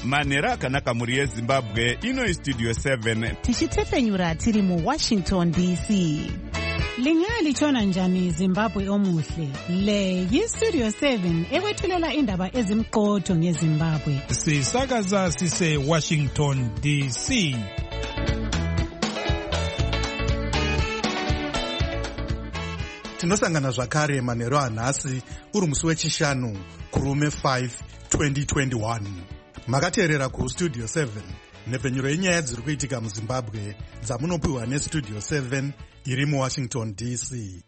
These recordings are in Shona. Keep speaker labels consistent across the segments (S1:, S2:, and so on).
S1: manhero akanaka mhuri yezimbabwe. Ino Studio 7
S2: tichitefenyura tiri muWashington DC.
S3: Lingalitshona njani Zimbabwe omuhle? Le yiStudio 7 ekwethulela indaba ezimqotho ngeZimbabwe.
S4: Sisakaza sise Washington DC.
S5: Tinosangana zvakare manhero anhasi uri musi wechishanu kurume 5 2021. Makateerera kuStudio 7 nhepfenyuro yenyaya dziri kuitika muZimbabwe dzamunopiwa neStudio 7 iri muWashington DC.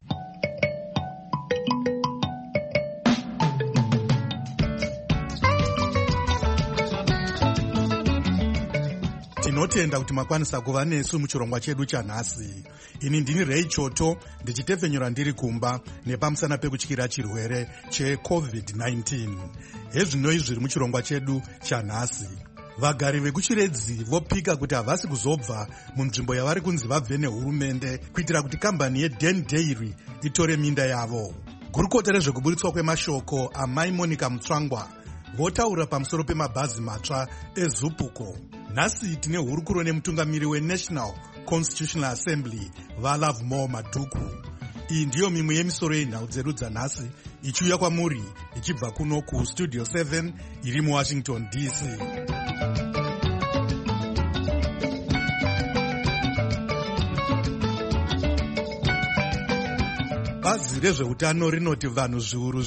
S5: Tinotenda kuti makwanisa kuva nesu muchirongwa chedu chanhasi. Ini ndini Ray Choto ndichitefenyura ndiri kumba nepamusana pekutyira chirwere cheCovid-19. Hezvino zviri muchirongwa chedu chanhasi. Vagari vekuchiredzi vopika kuti havasi kuzobva munzvimbo yavari kunzi vabve nehurumende kuitira kuti kambani yeDen Dairy itore minda yavo. Gurukota rezvekuburitswa kwemashoko amai Monica Mutsvangwa votaura pamusoro pemabhazi matsva eZupuco. Nhasi tine hurukuro nemutungamiri weNational Constitutional Assembly vaLovemore Madhuku. Iyi ndiyo mimwe yemisoro yenhau dzedu dzanhasi ichiuya kwamuri ichibva kuno kuStudio 7 iri muWashington DC. Bazi rezveutano rinoti vanhu zviuru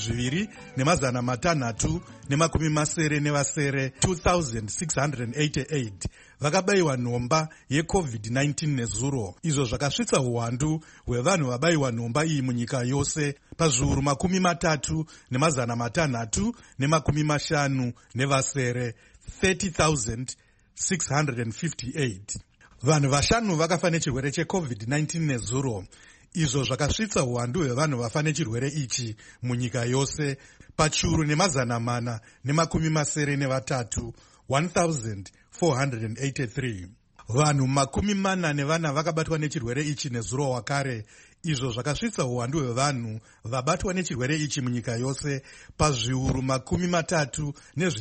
S5: 2,690 2688 vakabayiwa nhomba yeCovid-19 nezuro, izvo zvakasvitsa uwandu hwevanhu vabayiwa nhomba iyi munyika yose pazviuru 3,650 30,658. Vanhu vashanu vakafa nechirwere cheCovid-19 nezuro, izvo zvakasvitsa uwandu hwevanhu vafa nechirwere ichi munyika yose pachiuru 483 1483. Vanhu 44 vakabatwa nechirwere ichi nezuro wakare, izvo zvakasvitsa uwandu hwevanhu vabatwa nechirwere ichi munyika yose pazviuru 36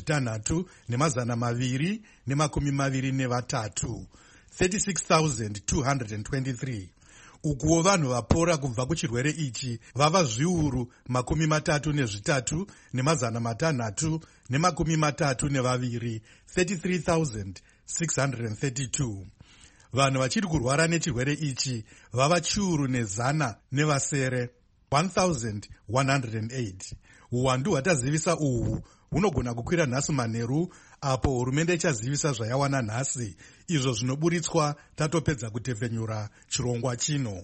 S5: 36,223. Ukuwo vanhu vapora kubva kuchirwere ichi vava zviuru 33,632 33,632. Vanhu vachiri kurwara nechirwere ichi vava chiuru 100 1108. Uwandu hwatazivisa uhwu hunogona kukwira nhasi manheru apo hurumende ichazivisa zvayawana nhasi, izvo zvinoburitswa tatopedza kutefenyura chirongwa chino.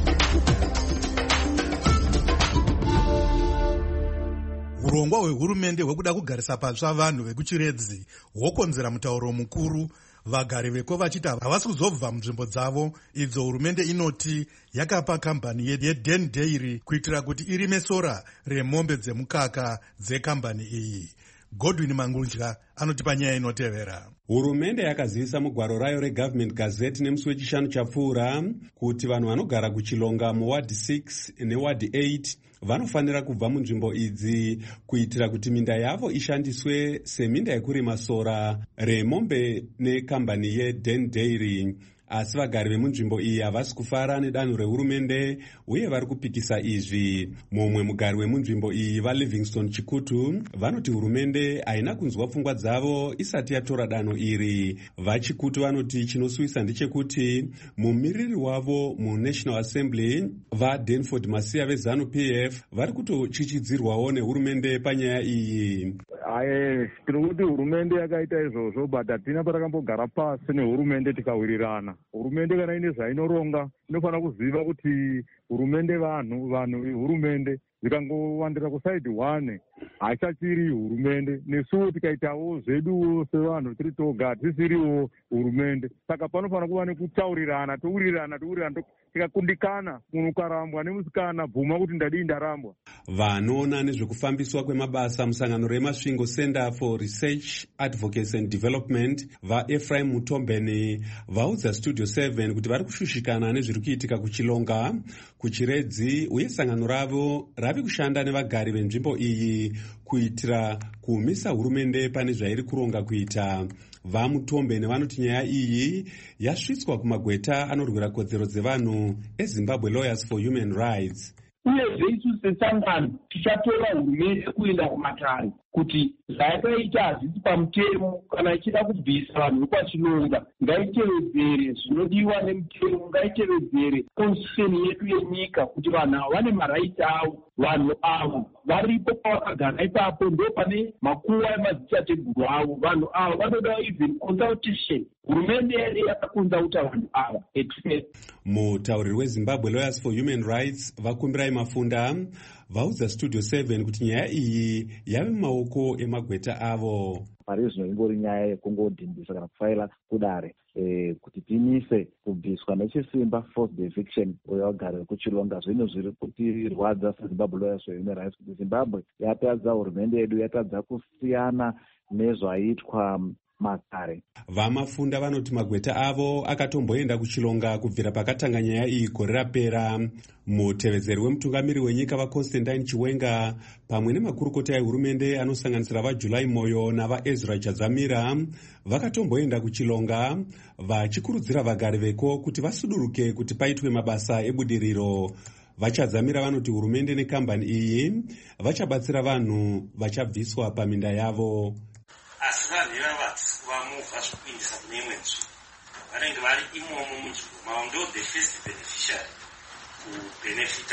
S5: Urongwa hwehurumende hwekuda kugarisa patsva vanhu vekuchiredzi hwokonzera mutauro mukuru, vagari veko vachiti havasi kuzobva munzvimbo dzavo idzo hurumende inoti yakapa kambani yeDen Dairy kuitira kuti irime sora remombe dzemukaka dzekambani iyi. Godwin Mangudya anotipa nyaya inotevera.
S6: Hurumende yakazivisa mugwaro rayo reGovernment Gazette nemusi wechishanu chapfuura kuti vanhu vanogara kuchilonga muward 6 neward 8 vanofanira kubva munzvimbo idzi kuitira kuti minda yavo ishandiswe seminda yekurima sora remombe nekambani yeDen Dairy. Asi vagari vemunzvimbo iyi havasi kufara nedanho rehurumende uye vari kupikisa izvi. Mumwe mugari wemunzvimbo iyi vaLivingstone Chikutu vanoti hurumende haina kunzwa pfungwa dzavo isati yatora danho iri. VaChikutu vanoti chinosuvisa ndechekuti mumiriri wavo muNational Assembly vaDanford Masiya veZanu-PF vari kutochichidzirwawo nehurumende panyaya iyi.
S7: Tiri kuti hurumende yakaita izvozvo, but hatina patakambogara pasi nehurumende tikawirirana. Hurumende kana ine zvainoronga inofanira kuziva kuti hurumende vanhu hurumende. Zvikangowandira kusaidi 1 haichachiri hurumende, nesuwo tikaitawo zvedu sevanhu tiri toga tisiriwo hurumende. Saka panofanira kuva nekutaurirana, tourirana tikakundikana, munhu ukarambwa nemusikana bvuma kuti ndadii ndarambwa.
S6: Vanoona nezvekufambiswa kwemabasa musangano remasvingo Center for Research, Advocacy and Development vaEphraim Mutombeni vaudza Studio 7 kuti vari kushushikana nezviri kuitika kuchilonga, kuchiredzi uye sangano ravo rave kushanda nevagari venzvimbo iyi kuitira kuumisa hurumende pane zvairi kuronga kuita. Vamutombe nevanoti nyaya iyi yasvitswa kumagweta anorwira kodzero dzevanhu eZimbabwe Lawyers for Human Rights.
S8: Uyezve isu sesangano tichatora hurumende kuenda kumatare kuti zvayakaita hazvisi pamutemo. Kana ichida kubvisa vanhu vekwachilonga ngaitevedzere zvinodiwa nemutemo, ngaitevedzere constitution yedu yenyika kuti vanhu ava vane maraiti avo. Vanhu ava varipo pavakagara ipapo ndo pane makuva emadzitateguru avo. Vanhu ava vanoda even consultation. Hurumende yedu yakakonzauta vanhu ava.
S6: Mutauriri weZimbabwe Lawyers for Human Rights Vakumbirai Mafunda vaudza Studio 7 kuti nyaya iyi yave mumaoko emagweta avo.
S9: Pari zvino ingori nyaya yekungodhimbisa kana kufaila kudare kuti timise kubviswa nechisimba forced eviction wevagari vekuchilonga. Zvinhu zviri kutirwadza seZimbabwe Lawyers for Human Rights kuti Zimbabwe yatadza, hurumende yedu yatadza kusiyana nezvaitwa makare.
S6: Vamafunda vanoti magweta avo akatomboenda kuchilonga kubvira pakatanga nyaya iyi gore rapera. Mutevedzeri wemutungamiri wenyika vaConstantine Chiwenga pamwe nemakurukota ehurumende anosanganisira vaJulai Moyo navaEzra Chadzamira vakatomboenda kuchilonga vachikurudzira vagari veko kuti vasuduruke kuti paitwe mabasa ebudiriro. Vachadzamira vanoti hurumende nekambani iyi vachabatsira vanhu vachabviswa paminda yavo.
S10: Asi vanhu ivava vamovha zvekuindisa kune imwe nzvimbo vanenge vari imomo munzvimbo mavo ndo the first beneficiary kubenefita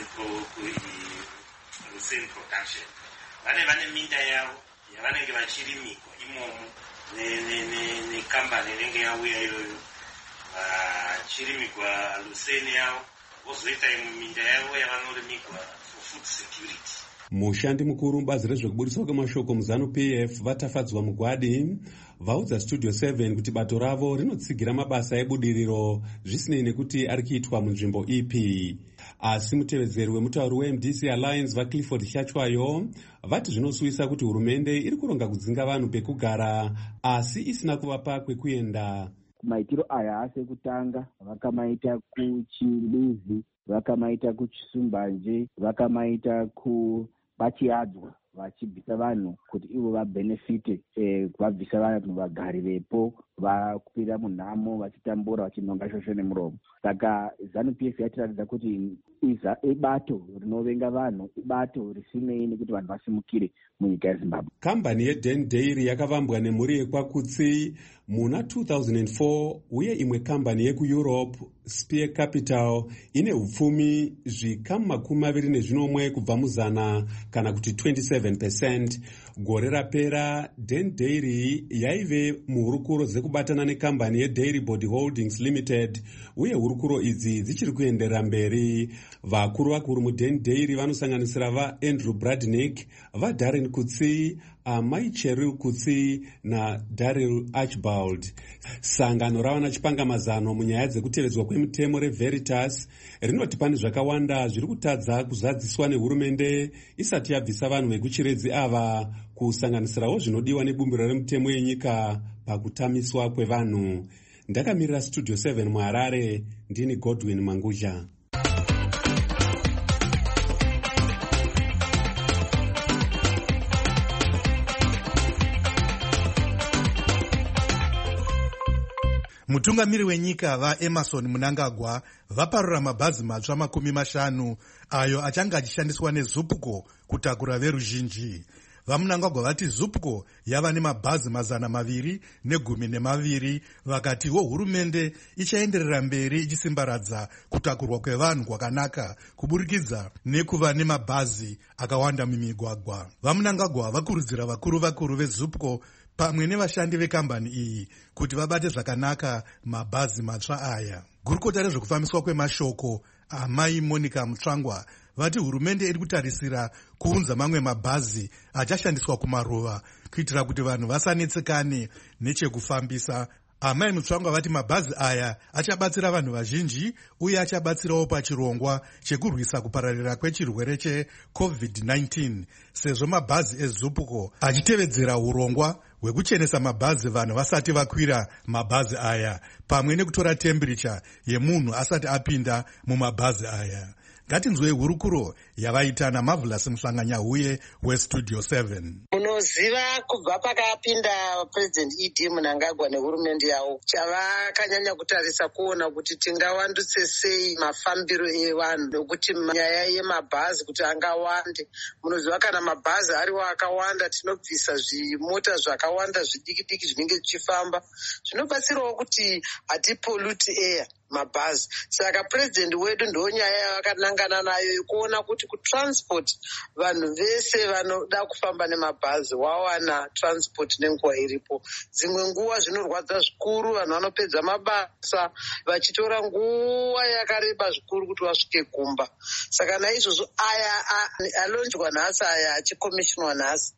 S10: kuLucen production. Vane minda yavo yavanenge vachirimikwa imomo nekambani inenge yauya iyoyo vachirimikwa Lucen yavo, vozoita imwe minda yavo yavanorimikwa for food security.
S6: Mushandi mukuru mubazi rezvekubudiswa kwemashoko muZanu PF Vatafadzwa Mugwadi vaudza Studio 7 kuti bato ravo rinotsigira mabasa ebudiriro zvisinei nekuti ari kuitwa munzvimbo ipi. Asi mutevedzeri wemutauri weMDC Alliance vaClifford Chachwayo vati zvinosuvisa kuti hurumende iri kuronga kudzinga vanhu pekugara asi isina kuvapa kwekuenda.
S9: Maitiro aya ase kutanga vakamaita kuChiluzi, vakamaita kuChisumbanje, vakamaita kuBachiadzwa vachibvisa vanhu kuti ivo vabenefite, vabvisa vanhu vagari vepo vakupira munhamo vachitambura vachinonga shosho nemuromo. Saka Zanu PF yatiratidza kuti ibato rinovenga vanhu, ibato risinei nekuti vanhu vasimukire munyika yeZimbabwe.
S6: Kambani yeDen Dairy yakavambwa nemhuri yekwaKutsi muna 2004 uye imwe kambani yekuEurope Spear Capital ine upfumi zvikamu 21 kubva muzana kana kuti 27%. Gore rapera Den Dairy yaive muhurukuro dzekubatana nekambani yeDairy Body Holdings Limited uye hurukuro idzi dzichiri kuenderera mberi. Vakuru vakuru muDen Dairy vanosanganisira vaAndrew Bradnick, vaDarren Kutsi, Amai Cheryl Kutsi naDaryl Archibald. Sangano rawana chipangamazano munyaya dzekutevedzwa kwemutemo reVeritas rinoti pane zvakawanda zviri kutadza kuzadziswa nehurumende isati yabvisa vanhu vekuchiredzi ava, kusanganisirawo zvinodiwa nebumbiro remutemo yenyika pakutamiswa kwevanhu. Ndakamirira Studio 7 muHarare, ndini Godwin Manguja.
S5: Mutungamiri wenyika vaEmerson Mnangagwa vaparura mabhazi matsva 50 ayo achanga achishandiswa neZupco kutakura veruzhinji. VaMnangagwa vati Zupco yava nemabhazi 212 vakatiwo hurumende ichaenderera mberi ichisimbaradza kutakurwa kwevanhu kwakanaka kuburikidza nekuva nemabhazi akawanda mumigwagwa. VaMnangagwa vakurudzira vakuru veZupco pamwe nevashandi vekambani iyi kuti vabate zvakanaka mabhazi matsva aya. Gurukota rezvekufambiswa kwemashoko Amai Monica Mutsvangwa vati hurumende iri kutarisira kuunza mamwe mabhazi achashandiswa kumaruva kuitira kuti vanhu vasanetsekane nechekufambisa. Amai Mutsvangwa vati mabhazi aya achabatsira vanhu vazhinji uye achabatsirawo pachirongwa chekurwisa kupararira kwechirwere cheCovid-19 sezvo mabhazi eZupco achitevedzera urongwa hwekuchenesa mabhazi vanhu vasati vakwira mabhazi aya pamwe nekutora tembiricha yemunhu asati apinda mumabhazi aya. Ngatinzwei hurukuro yavaita naMarvelous Mhlanganyahuye weStudio 7.
S11: Munoziva kubva pakapinda President ED Mnangagwa nehurumende yawo, chavakanyanya kutarisa kuona kuti tingawanduse sei mafambiro evanhu nokuti nyaya yemabhazi kuti angawande. Munoziva kana mabhazi ariwo akawanda tinobvisa zvimota zvakawanda zvidiki-diki zvinenge zvichifamba. Zvinobatsirawo kuti hatipolute air mabhazi. Saka president wedu ndo nyaya yavakanangana nayo yekuona kuti kutransport vanhu vese vanoda kufamba nemabhazi wawana transport nenguva iripo. Dzimwe nguva zvinorwadza zvikuru, vanhu vanopedza mabasa vachitora nguva yakareba zvikuru kuti vasvike kumba. Saka naizvozvo aya alonjwa nhasi, aya achikomishinwa nhasi,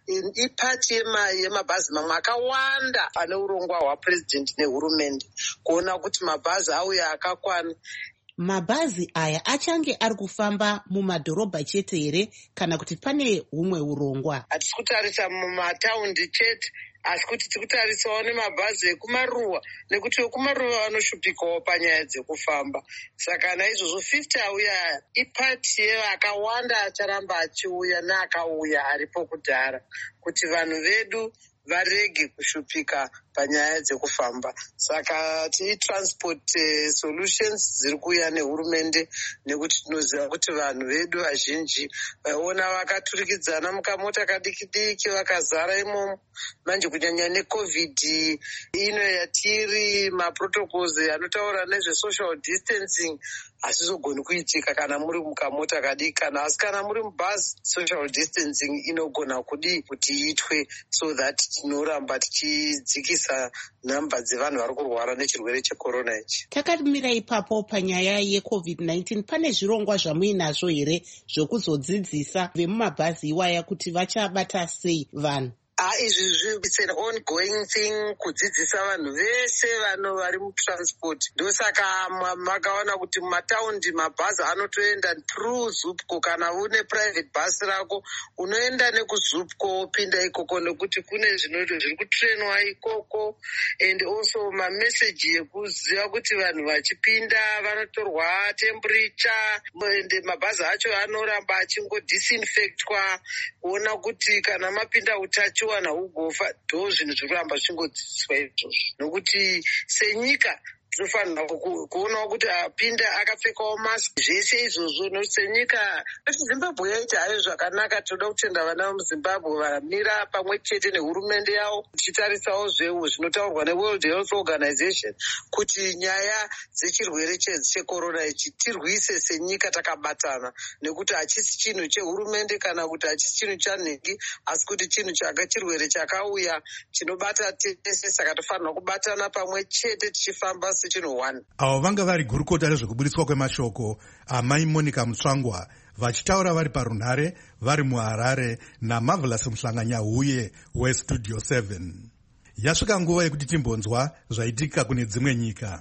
S11: ipati yemabhazi mamwe akawanda ane urongwa hwapresident nehurumende kuona kuti mabhazi auya akakwana.
S2: Mabhazi aya achange ari kufamba mumadhorobha chete here kana kuti pane humwe urongwa?
S11: Hatisi kutarisa mumataundi chete, asi kuti tiri kutarisawo nemabhazi ekumaruwa, nekuti vekumaruwa vanoshupikawo panyaya dzekufamba. Saka naizvozvo 50 auya ipati yeakawanda acharamba achiuya neakauya aripo kudhara, kuti vanhu vedu varege kushupika panyaya dzekufamba. Saka transport solutions dziri kuuya nehurumende, nekuti tinoziva kuti vanhu vedu vazhinji vaiona vakaturikidzana mukamota kadiki-diki vakazara imomo. Manje kunyanya neCovid ino yatiri, maprotocols anotaura nezvesocial distancing hazvizogoni kuitika kana muri mukamota kadiki, kana muri mubhazi social distancing inogona kuti iitwe, so that tinoramba tichidzikisa nhamba dzevanhu vari kurwara nechirwere chekorona ichi.
S2: Takamira ipapo panyaya yeCovid-19, pane zvirongwa zvamuinazvo here zvokuzodzidzisa vemumabhazi iwaya kuti vachabata sei vanhu?
S11: Izvi it's an ongoing thing, kudzidzisa vanhu vese vari mutransport. Ndosaka makaona kuti mumataundi mabhazi anotoenda through Zupco. Kana une private bus rako unoenda nekuzupco wopinda ikoko, nekuti kune zviri kutrenwa ikoko, and also mameseji ekuziva kuti vanhu vachipinda vanotorwa temperature, and mabhazi acho anoramba achingodisiinfectwa kuona kuti kana mapinda utachiwana ugofa. Ndo zvinhu zviri kuramba zvichingodzidziswa izvozvo, nokuti senyika tinofanira kuonawo kuti apinda akapfekawo mask. Zvese izvozvo nokuti senyika Zimbabwe yaita hayo zvakanaka. Toda kutenda vana vemuZimbabwe vamira pamwe chete nehurumende yavo, tichitarisawo zvinotaurwa neWorld Health Organization kuti nyaya dzechirwere chekorona ichi tirwise senyika takabatana, nekuti hachisi chinhu chehurumende kana kuti hachisi chinhu chanhingi, asi kuti chinhu chirwere chakauya chinobata tese. Saka tofanira kubatana pamwe chete tichifamba sechinhu one.
S5: Avo vanga vari gurukota rezvekuburitswa kwemashoko amai Monica Mutsvangwa vachitaura vari parunhare vari muHarare naMarvelous Mhlanganyahuye weStudio 7. Yasvika nguva yekuti timbonzwa zvaitika kune dzimwe nyika.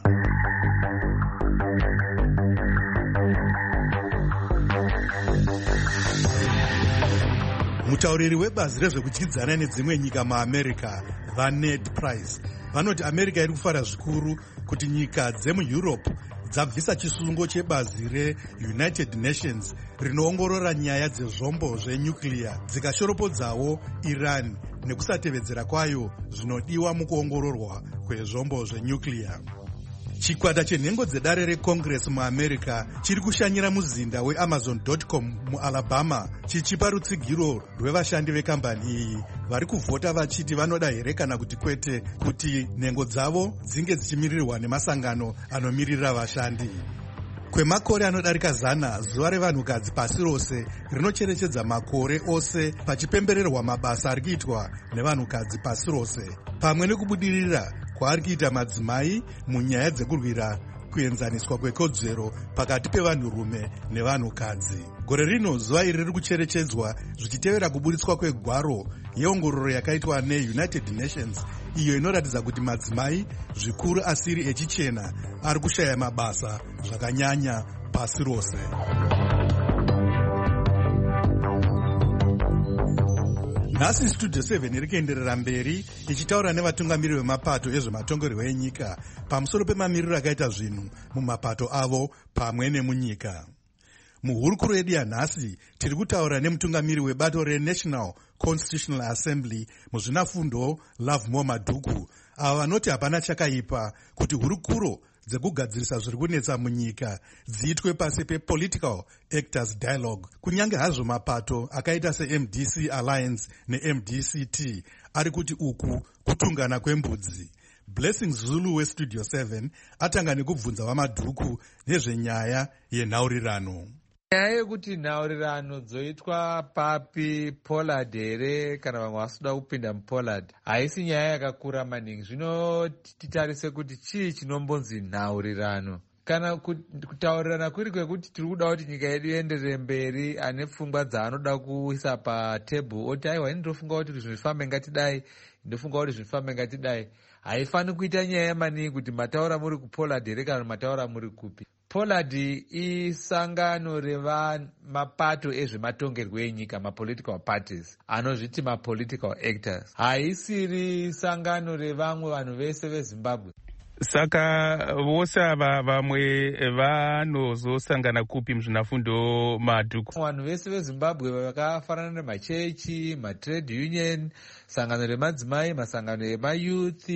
S5: Mutauriri webazi rezvekudyidzana nedzimwe nyika muAmerica, vaNed Price, vanoti America iri kufara zvikuru kuti nyika dzemuEurope dzabvisa chisungo chebazi reUnited Nations rinoongorora nyaya dzezvombo zvenyuclear, dzikashoropodzawo Iran nekusatevedzera kwayo zvinodiwa mukuongororwa kwezvombo zvenyuclear. Chikwata chenhengo dzedare reCongress muAmerica chiri kushanyira muzinda weAmazon.com muAlabama chichipa rutsigiro rwevashandi vekambani iyi vari kuvhota vachiti vanoda here kana kuti kwete kuti nhengo dzavo dzinge dzichimirirwa nemasangano anomirira vashandi. Kwemakore anodarika 100, zuva revanhukadzi pasi rose rinocherechedza makore ose pachipembererwa mabasa ari kuitwa nevanhukadzi pasi rose, pamwe nekubudirira kwaari kuita madzimai munyaya dzekurwira kuenzaniswa kwekodzero pakati pevanhurume nevanhukadzi. Gore rino zuva iri riri kucherechedzwa zvichitevera kuburitswa kwegwaro yeongororo yakaitwa neUnited Nations, iyo inoratidza kuti madzimai zvikuru asiri echichena ari kushaya mabasa zvakanyanya pasi rose. Nhasi Studio 7 iri kuenderera mberi ichitaura nevatungamiri vemapato ezvematongerwo enyika pamusoro pemamiriro akaita zvinhu mumapato avo pamwe nemunyika. muhurukuro yedu yanhasi tiri kutaura nemutungamiri webato reNational Constitutional Assembly muzvinafundo Lovemore Madhuku, ava vanoti hapana chakaipa kuti hurukuro dzekugadzirisa zviri kunetsa munyika dziitwe pasi pePolitical Actors Dialogue, kunyange hazvo mapato akaita seMDC Alliance neMDCT ari kuti uku kutungana kwembudzi. Blessing Zulu weStudio 7 atanga nekubvunza vaMadhuku nezvenyaya yenhaurirano.
S12: Nyaya yekuti nhaurirano dzoitwa papi, Pollard here kana vamwe vasuda kupinda muPollard, haisi nyaya yakakura maningi. Zvino titarise kuti chii chinombonzi nhaurirano. Kana kutaurirana kuri kwekuti tiri kuda kuti nyika yedu ienderere mberi, ane pfungwa dzaanoda kuisa patebhuru oti aiwa ini ndofunga kuti zvinhu zvifambe ngatidai, ndofunga kuti zvifambe ngatidai. Haifani kuita nyaya maningi kuti mataura muri kuPollard here kana mataura muri kupi. Pollard isangano revamapato ezvematongerwo enyika, mapolitical parties, anozviti mapolitical actors. Haisiri sangano revamwe vanhu vese veZimbabwe.
S13: Saka vose ava vamwe vanozosangana kupi muzvinafundo Madhuku?
S12: Vanhu vese veZimbabwe vakafanana nemachechi, matrade union, sangano remadzimai, masangano emayouth,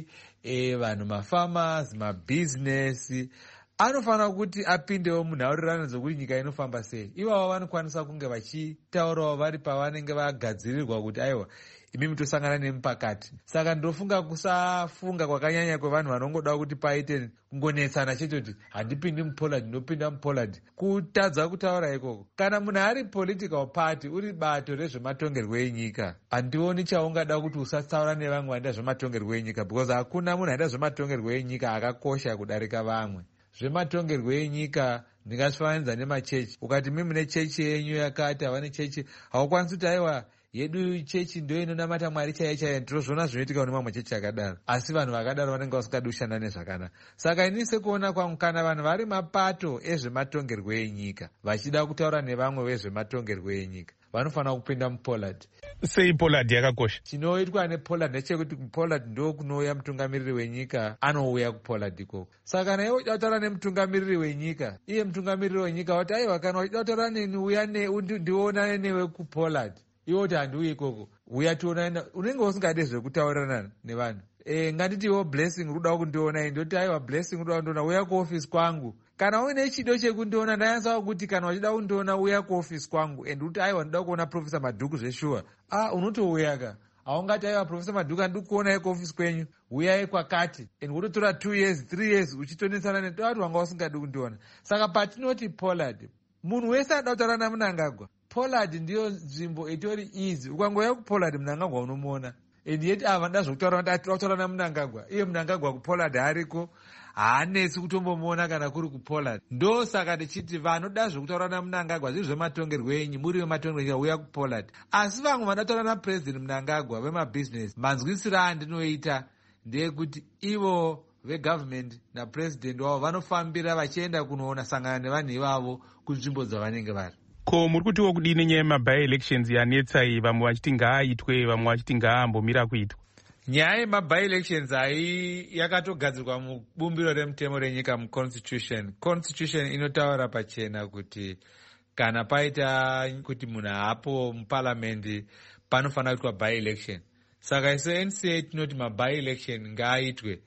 S12: vanhu mafarmers, mabusiness, anofanira kuti apindewo munhaurirano dzokuti nyika inofamba sei. Ivavo vanokwanisa kunge vachitaurawo vari pavanenge vagadzirirwa kuti aiwa imi tosangana nemi pakati. Saka ndofunga kusafunga kwakanyanya kwevanhu vanongoda kuti paite kungonetsana chete kuti handipindi muPollard ndopinda muPollard, kutadza kutaura ikoko. Kana munhu ari political party, uri bato rezvematongerwo enyika, handioni chaungada kuti usataura nevamwe vaida zvematongerwo enyika, because hakuna munhu aida zvematongerwo enyika akakosha kudarika vamwe. Zvematongerwo enyika ndingasvifananidza nemachechi. Ukati mimi mune chechi yenyu yakati, havane chechi, haukwanisi kuti aiwa yedu chechi ndo inonamata Mwari chaiye chaiye. Ndinozviona zvinoitika kune mamwe chechi akadaro, asi vanhu vakadaro vanenge vasingadi kushanda nezvakanaka. Saka ini sekuona kwangu, kana vanhu vari mapato ezvematongerwo enyika vachida kutaura nevamwe vezvematongerwo enyika, vanofanira kupinda muPollard.
S13: Sei Pollard yakakosha?
S12: Chinoitwa nePollard ndechekuti kuPollard ndo kunouya mutungamiriri wenyika, anouya kuPollard ikoko. Saka kana iwe uchida kutaura nemutungamiriri wenyika, iye mutungamiriri wenyika wati aiwa kana uchida kutaura neni uya ndionane newe kuPollard. Iwe kuti handiuyi ikoko, uya tionana. Unenge usingade zvekutaurirana nevanhu. Nganditi iwo Blessing uruda kundiona, ndoti aiwa Blessing uruda kundiona, uya kuofisi kwangu. Kana uine chido chekundiona, ndayanza kuti kana uchida kundiona uya kuofisi kwangu, and uti aiwa ndoda kuona Professor Madhuku zveshuwa. Unotouya ka. Haungati aiwa Professor Madhuku handiri kuonai kuofisi kwenyu, uyai kwakati. And wototora 2 years 3 years uchitonesana netoti wanga usingadi kundiona. Saka patinoti Pollard, munhu wese anoda kutaura naMnangagwa, Pollard ndiyo nzvimbo itori easy. Ukangouya kuPollard Mnangagwa unomuona. And yet ava ndazvokutaura naMnangagwa. Iye Mnangagwa kuPollard hariko, haanesi kutombomuona kana kuri kuPollard. Ndo saka tichiti vanoda zvekutaura naMnangagwa zviri zvematongerwo enyu, muri vematongerwo enyika, uya kuPollard. Asi vamwe vanataura naPresident Mnangagwa vemabusiness, manzwisiro andinoita ndeyekuti ivo vegovernment napresident wavo vanofambira vachienda kunoona sangana nevanhu ivavo kunzvimbo dzavanenge vari.
S13: Ko muri kutiwo kudini nyaya yemabi-elections yanetsai, vamwe vachiti ngaaitwe, vamwe vachiti ngaambomira kuitwa?
S12: Nyaya yemabi-elections yakatogadzirwa mubumbiro remutemo renyika, muconstitution. Constitution inotaura pachena kuti kana paita kuti munhu haapo muparliament panofanira kuitwa by-election. Saka isu NCA tinoti mabi-election ngaaitwe.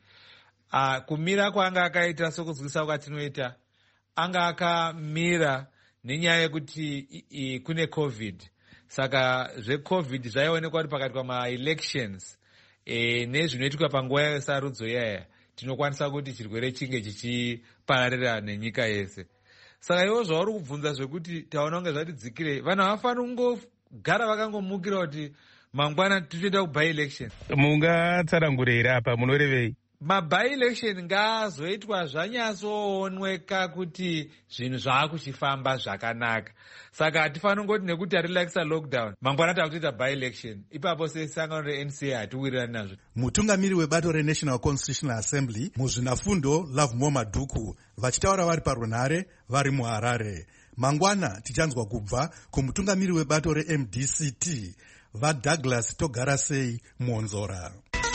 S12: Kumira kwaanga akaita sokuzwisa kwatinoita, anga akamira nenyaya yekuti kune COVID. Saka zveCovid zvaionekwa kuti pakati pama-elections nezvinoitika panguva yesarudzo yaya, tinokwanisa kuti chirwere chinge chichipararira nenyika yese. Saka iwo zvauri kubvunza zvekuti taona kunge zvatidzikire, vanhu havafaniri kungogara vakangomukira kuti mangwana tichoenda kuby-election.
S13: Mungatsanangure here apa, munorevei?
S12: Mabi-election ngaazoitwa zvanyatsooneka kuti zvinhu zvaakuchifamba zvakanaka. Saka hatifaniri ngoti nekuti arirelaxisa lockdown mangwana takutoita by-election, ipapo sesangano reNCA hatiwirirani nazvo.
S5: Mutungamiri webato reNational Constitutional Assembly muzvinafundo Lovemore Madhuku vachitaura vari parunhare vari muHarare. Mangwana tichanzwa kubva kumutungamiri webato reMDCT vaDouglas Togarasei Monzora.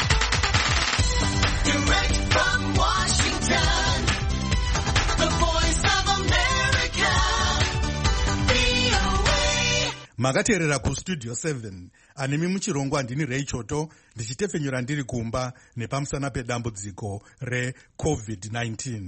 S14: Direct from Washington, the voice of America,
S5: makateerera kustudio 7 anemi muchirongwa ndini Ray Choto ndichitefenyura ndiri kumba nepamusana pedambudziko reCovid-19.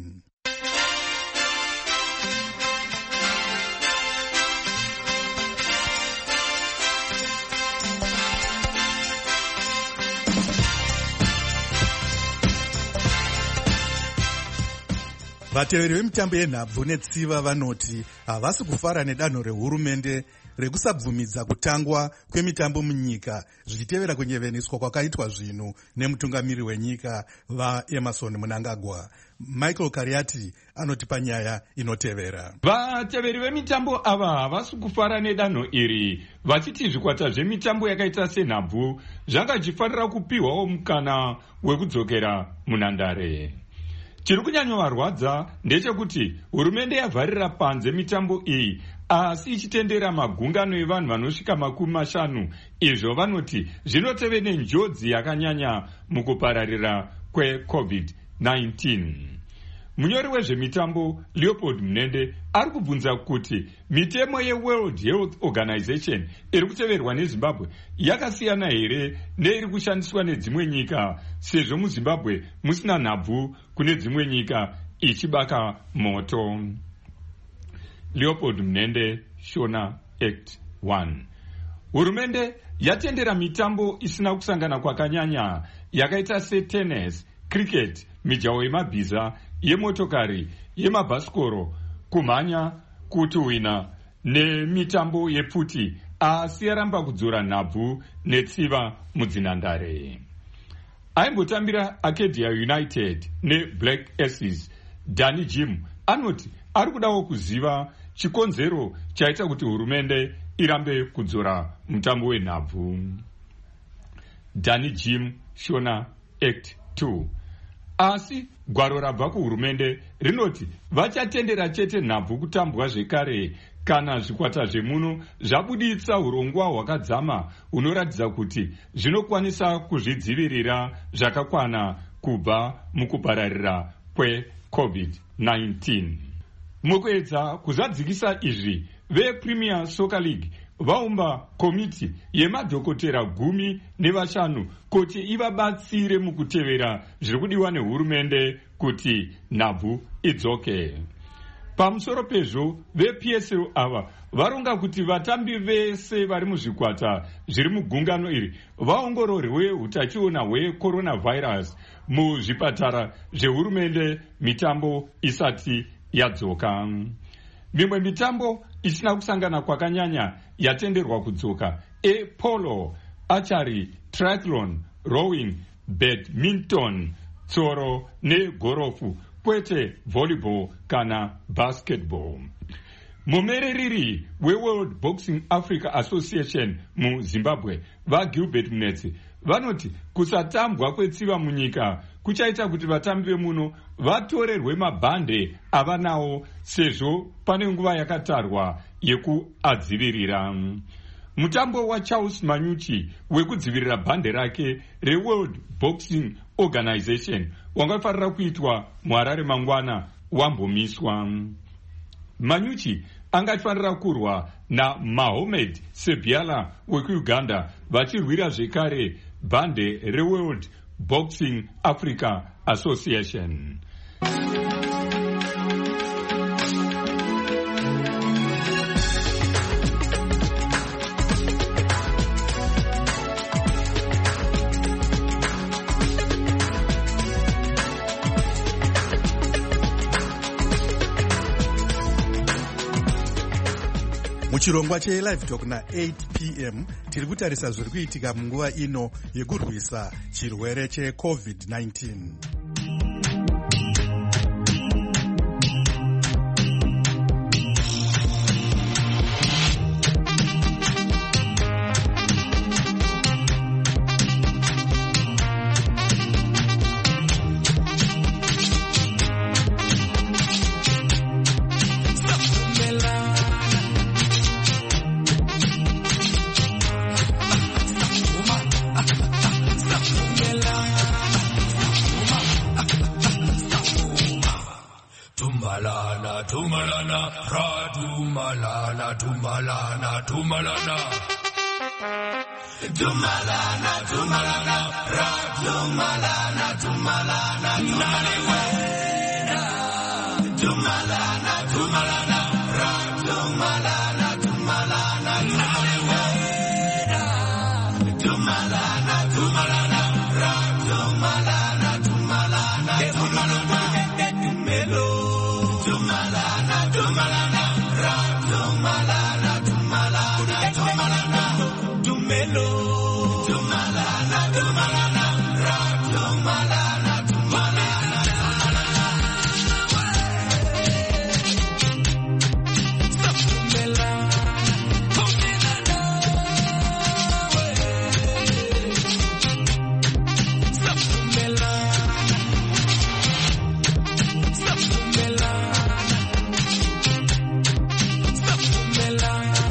S5: vateveri vemitambo yenhabvu netsiva vanoti havasi kufara nedanho rehurumende rekusabvumidza kutangwa kwemitambo munyika zvichitevera kunyeveniswa kwakaitwa zvinhu nemutungamiri wenyika vaEmerson Mnangagwa. Michael Kariati anotipa nyaya inotevera.
S14: Vateveri vemitambo ava havasi kufara nedanho iri, vachiti zvikwata zvemitambo yakaita senhabvu zvangachifanira kupiwawo mukana wekudzokera munhandare. Chiri kunyanyovarwadza ndechekuti hurumende yavharira panze mitambo iyi asi ichitendera magungano evanhu vanosvika 50. Izvo vanoti zvinoteve nenjodzi yakanyanya mukupararira kweCovid-19. Munyori wezvemitambo Leopold Munende ari kubvunza kuti mitemo yeWorld Health Organization iri kuteverwa neZimbabwe yakasiyana here neiri kushandiswa nedzimwe nyika, sezvo muZimbabwe musina nhabvu kune dzimwe nyika ichibaka moto. Leopold Munende, Shona Act 1. Hurumende yatendera mitambo isina kusangana kwakanyanya yakaita setennis, cricket, mijaho yemabhiza, yemotokari, yemabhasikoro, kumhanya, kutuhwina nemitambo yepfuti, asi yaramba kudzora nhabvu netsiva mudzinhandare. Aimbotambira Acadia United neBlack Aces, Danny Jim anoti ari kudawo kuziva chikonzero chaita kuti hurumende irambe kudzora mutambo wenhabvu. Danny Jim, Shona Act 2. Asi gwaro rabva kuhurumende rinoti vachatendera chete nhabvu kutambwa zvekare kana zvikwata zvemuno zvabuditsa urongwa hwakadzama hunoratidza kuti zvinokwanisa kuzvidzivirira zvakakwana kubva mukupararira kweCovid-19. Mukuedza kuzadzikisa izvi, vePremier Soccer League vaumba komiti yemadhokotera 15 kuti ivabatsire mukutevera zviri kudiwa nehurumende kuti nhabvu idzoke. Pamusoro pezvo, vePSL ava varonga kuti vatambi vese vari muzvikwata zviri mugungano iri vaongororwe utachiona hwecoronavirus muzvipatara zvehurumende mitambo isati yadzoka. Mimwe mitambo isina kusangana kwakanyanya yatenderwa kudzoka polo, archery, triathlon, rowing, badminton, tsoro negorofu, kwete volleyball kana basketball. Mumereriri weWorld Boxing Africa Association muZimbabwe vaGilbert Mnetsi vanoti kusatambwa kwetsiva munyika kuchaita kuti vatambi vemuno vatorerwe mabhande avanawo sezvo pane nguva yakatarwa yekuadzivirira. Mutambo waCharles Manyuchi wekudzivirira bhande rake reWorld Boxing Organization wangafarira kuitwa muHarare mangwana wambomiswa. Manyuchi angafanira kurwa naMohamed Sebiala wekuUganda vachirwira zvekare bhande reWorld Boxing Africa Association.
S5: muchirongwa chelive talk na8 p.m. tiri kutarisa zviri kuitika munguva ino yekurwisa chirwere cheCovid-19.
S15: Tumalana, tumalana, ra tumalana, tumalana, tumalana. Tumalana, tumalana, ra tumalana, tumalana, naliwena. Tumalana, tumalana, ra tumalana, tumalana, naliwena. Tumalana, tumalana, ra tumalana, tumalana, tumalana. Tumelo, tumalana, tumalana, ra tumalana, tumalana, tumalana. Tumelo, tumalana, tumalana, ra tumalana, tumalana. Sapumela, pumelana, sapumela, sapumela, sapumela.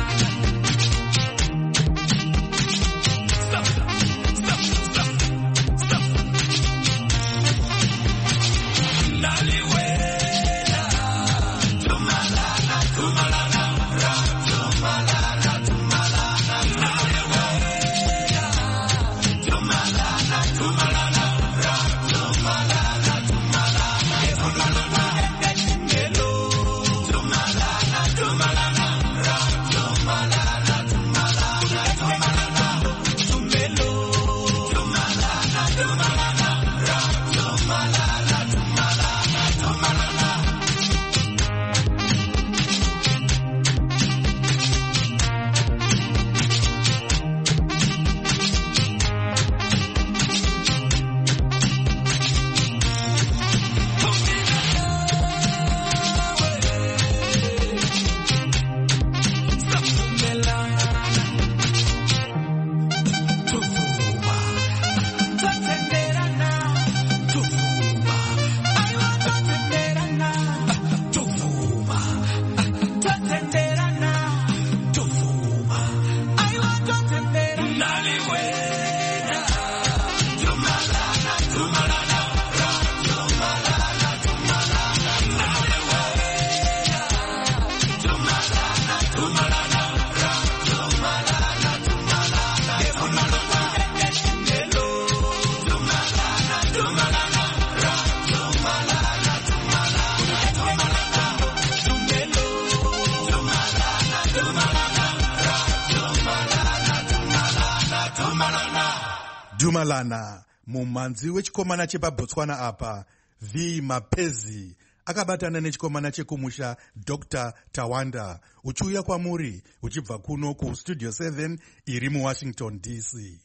S5: Dumalana, mumhanzi wechikomana chepaBotswana apa, V Mapezi, akabatana nechikomana chekumusha Dr. Tawanda, uchiuya kwamuri uchibva kuno kustudio 7 iri muWashington DC.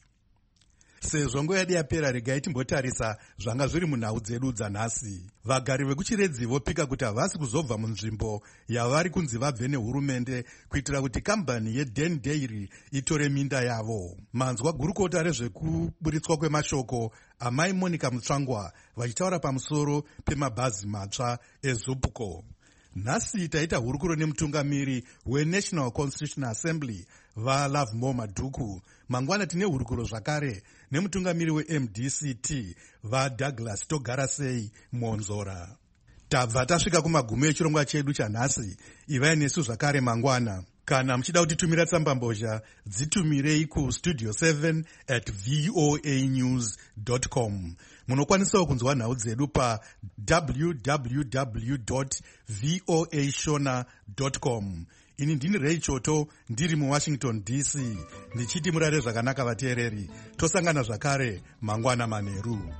S5: Sezvo nguva yedu yapera, regai timbotarisa zvanga zviri munhau dzedu dzanhasi. Vagari vekuchiredzi vopika kuti havasi kuzobva munzvimbo yavari kunzi vabve nehurumende kuitira kuti kambani yeDen Dairy itore minda yavo. Manzwa gurukota rezvekuburitswa kwemashoko amai Monica Mutsvangwa vachitaura pamusoro pemabhazi matsva eZupco. Nhasi taita hurukuro nemutungamiri weNational Constitutional Assembly vaLovemore Madhuku. Mangwana tine hurukuro zvakare nemutungamiri weMDCT vaDouglas Togarasei Monzora. Tabva tasvika kumagumo echirongwa chedu chanhasi. Ivai nesu zvakare mangwana. Kana muchida kutitumira tsambambozha, dzitumirei kustudio 7@voanews.com. Munokwanisawo kunzwa nhau dzedu pa www.voashona.com. Ini ndini Ray Choto, ndiri muWashington DC, ndichiti murare zvakanaka vateereri. Tosangana zvakare mangwana manheru.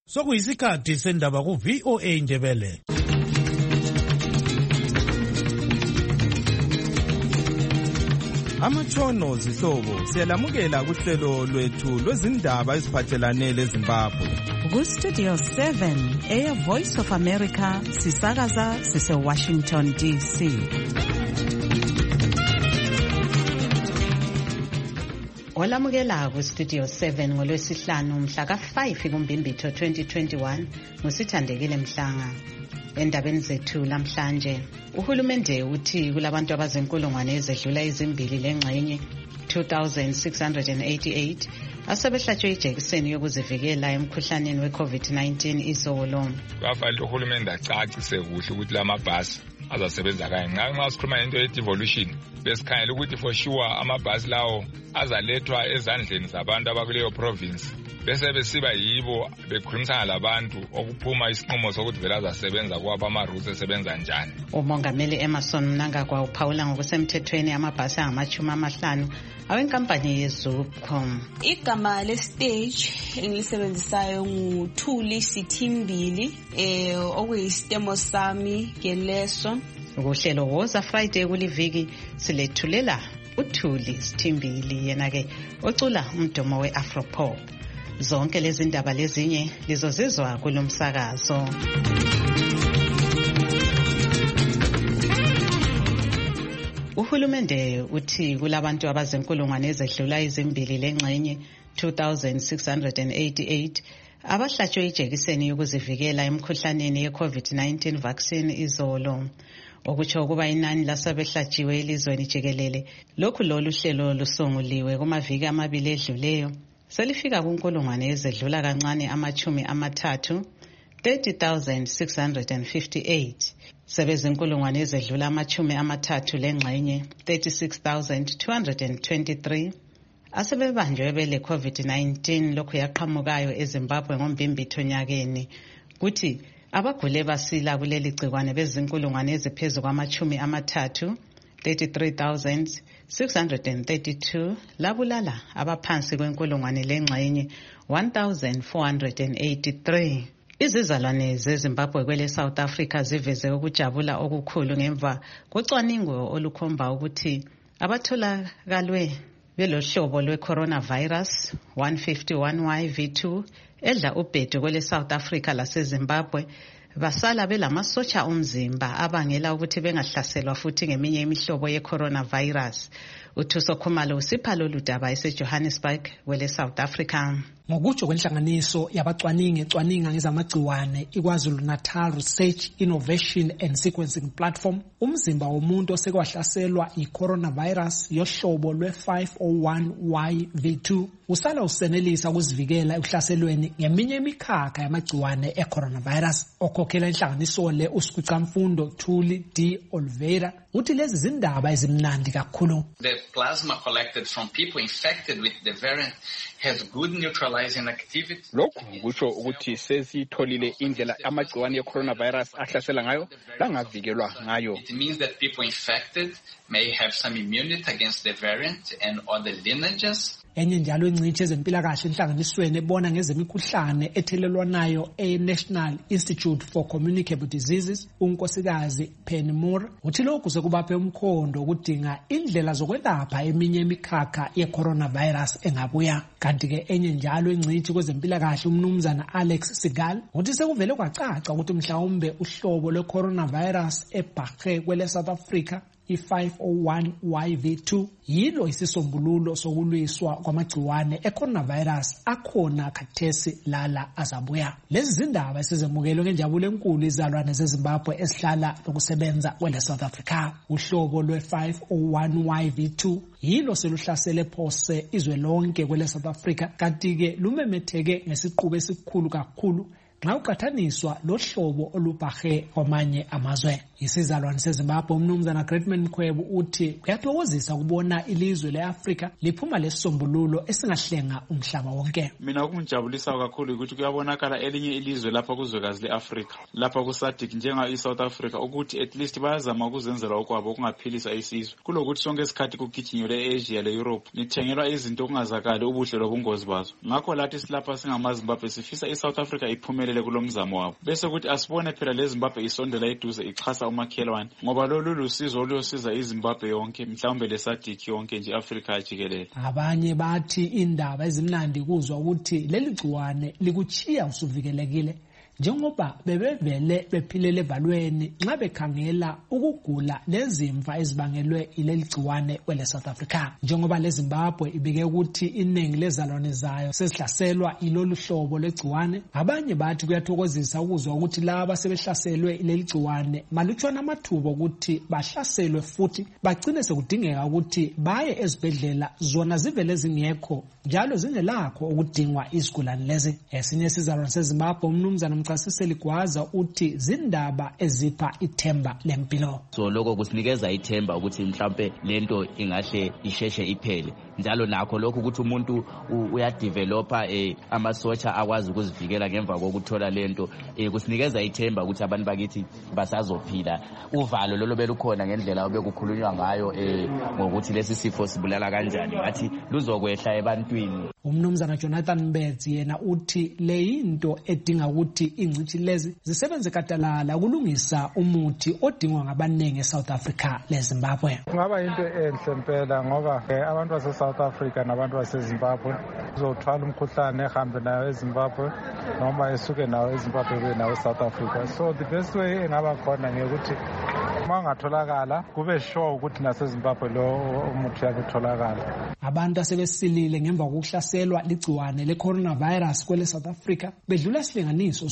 S4: Sokuyisikhathi sendaba ku VOA Ndebele.
S16: Amatshono zihlobo siyalamukela kuhlelo lwethu lwezindaba eziphathelane leZimbabwe.
S17: Ku-Studio 7 Air Voice of America sisakaza sise-Washington DC. Olamukela ku-Studio 7 ngolwesihlanu mhla ka-5 kuMbimbithi 2021 ngusithandekile Mhlanga. Endabeni zethu lamhlanje, uhulumende uthi kulabantu abazinkulungwane ezedlula ezimbili lengxenye 2688 asebehlatshwe ijekiseni yokuzivikela emkhuhlaneni we-COVID-19 izolo.
S18: Bafanele uhulumende acacise kuhle ukuthi lamabhasi azasebenza kanye. Nxa sikhuluma ngento ye-devolution, besikhangela ukuthi for sure amabhasi lawo azalethwa ezandleni zabantu abakuleyo province. Bese besiba yibo bekhulumisana labantu okuphuma isinqumo sokuthi vele azasebenza kwabo ama-routes esebenza njani.
S17: Umongameli Emerson Mnangagwa uphawula ngokusemthethweni amabhasi angama-50 awenkampani yeZupcom.
S19: Igama lestage engilisebenzisayo nguThuli Sithimbili okuyisitemo sami ngeleso.
S17: Ukuhlelo Woza Friday kuliviki silethulela uThuli Sithimbili yena-ke ocula umdomo we-Afropop. Zonke lezi ndaba lezinye lizozizwa kulomsakazo. Uhulumende uthi kulabantu abazinkulungwane ezedlula ezimbili lengxenye 2688 abahlatshwe ijekiseni yokuzivikela emkhuhlaneni ye-COVID-19 vaccine izolo. Okutsho ukuba inani lasabehlatshiwe elizweni jikelele lokhu lolu hlelo lusunguliwe kumaviki amabili edluleyo selifika kunkulungwane ezedlula kancane ama-30 30,658 sebezinkulungwane ezedlula ama-30 lengxenye 36,223 asebebanjwe bele COVID-19 lokhu yaqhamukayo eZimbabwe ngoMbimbithi onyakeni. Kuthi abagule basila kuleli gcikwane bezinkulungwane eziphezu kwama-30 33,632 labulala abaphansi kwenkulungwane lengxenye 1,483. Izizalwane zeZimbabwe kwele South Africa ziveze ukujabula okukhulu ngemva kocwaningo olukhomba ukuthi abatholakalwe belohlobo lwe-coronavirus 151YV2 edla ubhedu kwele South Africa laseZimbabwe basala belamasotsha omzimba abangela ukuthi bengahlaselwa futhi ngeminye imihlobo ye-coronavirus. UThuso Khumalo usipha lolu daba eseJohannesburg kwele South Africa.
S20: Ngokutsho kwenhlanganiso yabacwaninga ngezamagciwane iKwaZulu-Natal Research Innovation and Sequencing Platform, umzimba womuntu osekwahlaselwa i-coronavirus yohlobo lwe-501YV2 usala usenelisa ukuzivikela ekuhlaselweni ngeminye imikhakha yamagciwane e-coronavirus. Okhokhela inhlanganiso le uSikhwicamfundo Thuli D. Oliveira uthi lezi zindaba ezimnandi kakhulu.
S21: The plasma collected from people infected with the variant has good neutralizing activity.
S22: Lokhu kusho ukuthi sesitholile indlela amagciwane ye-coronavirus ahlasela ngayo langavikelwa ngayo.
S21: It means that people infected may have some immunity against the variant and other lineages.
S20: Enye njalo ingcitshi ezempilakahle enhlanganisweni ebona ngezemikhuhlane ethelelwanayo e-National Institute for Communicable Diseases, unkosikazi Penny Moore, uthi lokhu sekubaphe umkhondo ukudinga indlela zokwelapha eminye imikhakha ye-coronavirus engabuya. Kanti-ke enye njalo ingcitshi kwezempilakahle umnumzana Alex Sigal uthi sekuvele kwacaca ukuthi mhlawumbe uhlobo lwe-coronavirus ebhaqe kwele South Africa i-501YV2 yilo isisombululo sokulwiswa kwamagciwane e-coronavirus akhona khathesi lala azabuya. Lezi zindaba esizemukelwe ngenjabulo enkulu izalwane zeZimbabwe esihlala lokusebenza kwele South Africa. Uhlobo lwe-501YV2 yilo seluhlasele phose izwe lonke kwele South Africa, kanti-ke lumemetheke ngesiqubu esikhulu kakhulu nxa uqathaniswa lohlobo olubhahe kwamanye amazwe. Isizalwane seZimbabwe umnumzana Greatman Mkhwebo uthi kuyathokozisa kubona ilizwe leAfrika liphuma lesisombululo esingahlenga umhlaba wonke.
S1: Mina ukungijabulisa kakhulu ukuthi kuyabonakala elinye ilizwe lapha kuzwekazi leAfrika lapha kuSADC njenga iSouth Africa ukuthi at least bayazama ukuzenzela okwabo ukungaphilisa isizwe kulokuthi sonke isikhathi kugijinywe leAsia leEurope nithengelwa izinto okungazakali ubuhle lobungozi bazo. Ngakho lathi silapha singamaZimbabwe sifisa iSouth Africa iphumelele kulomzamo wabo bese ukuthi asibone phela leZimbabwe isondela eduze ichasa umakhelwane ngoba lolu lusizo oluyosiza iZimbabwe yonke mhlawumbe leSADC yonke nje Afrika jikelele.
S20: Abanye bathi indaba ezimnandi kuzwa ukuthi leli gciwane likuchiya usuvikelekile njengoba bebevele bephilele evalweni nxa bekhangela ukugula nezimfa ezibangelwe ileli gciwane kwele South Africa. Njengoba leZimbabwe ibike ukuthi iningi lezalwane zayo sezihlaselwa ilolu hlobo legciwane, abanye bathi kuyathokozisa ukuzwa ukuthi laba sebehlaselwe ileli gciwane malutshwana amathuba ukuthi bahlaselwe futhi bagcine sekudingeka ukuthi baye ezibhedlela zona zivele zingekho njalo zingelakho ukudingwa izigulane lezi. Esinye sizalwane seZimbabwe umnumzana Mchasiseli Gwaza uthi zindaba ezipha ithemba lempilo.
S3: So lokho kusinikeza ithemba ukuthi mhlawumbe lento ingahle isheshe iphele njalo nakho lokho ukuthi umuntu uyadevelopa amasotsha akwazi ukuzivikela ngemva kokuthola lento kusinikeza ithemba ukuthi abantu bakithi basazophila. Uvalo lolo belukhona ngendlela obekukhulunywa ngayo ngokuthi lesi sifo sibulala kanjani ngathi luzokwehla ebantwini.
S20: Umnumzana Jonathan Mbedzi yena uthi le into edinga ukuthi ingcithi lezi zisebenze katalala ukulungisa umuthi odingwa ngabanengi eSouth Africa leZimbabwe.
S23: Kungaba into enhle impela ngoba abantu baseSouth Africa nabantu baseZimbabwe uzothwala umkhuhlane ehambe nayo eZimbabwe noma esuke nayo eZimbabwe be nayo eSouth Africa. So the best way engaba khona ngekuthi mangatholakala kube sure ukuthi naseZimbabwe lo umuthi uyatholakala.
S20: Abantu asebesilile ngemva kokuhlaselwa ligciwane leCoronavirus kwele South Africa bedlula isilinganiso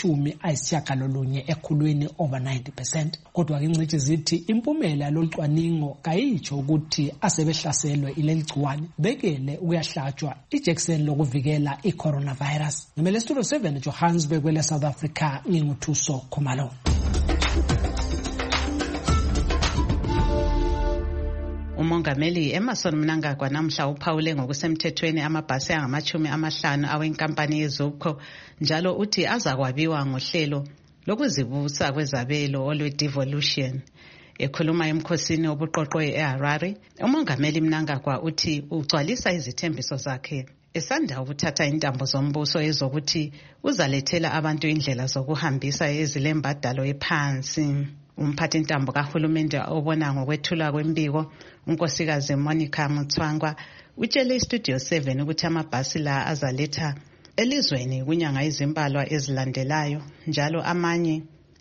S20: songama-90 ekhulwini over 90%. Kodwa ke ingcithi zithi impumela yalolucwaningo kayitsho ukuthi asebehlaselwe ileli gciwane bekele ukuyahlatshwa ijekiseni lokuvikela iCoronavirus. Ngimele Studio 7 Johannesburg kwele South Africa nginguthuso Khumalo.
S17: Umongameli Emmerson Mnangagwa namhla uphawule ngokusemthethweni amabhasi angama-50 awenkampani yeZUPCO njalo uthi azakwabiwa ngohlelo lokuzibusa kwezabelo olwe-devolution. Ekhuluma emkhosini obuqoqwe eHarare, umongameli Mnangagwa uthi ugcwalisa izithembiso zakhe esanda ukuthatha intambo zombuso ezokuthi uzalethela abantu indlela zokuhambisa ezilembadalo ephansi. Umphathi intambo kahulumende obona ngokwethula kwembiko unkosikazi Monica Mutswangwa utshele iStudio 7 ukuthi amabhasi la azaletha elizweni kunyanga izimbalwa ezilandelayo njalo amanye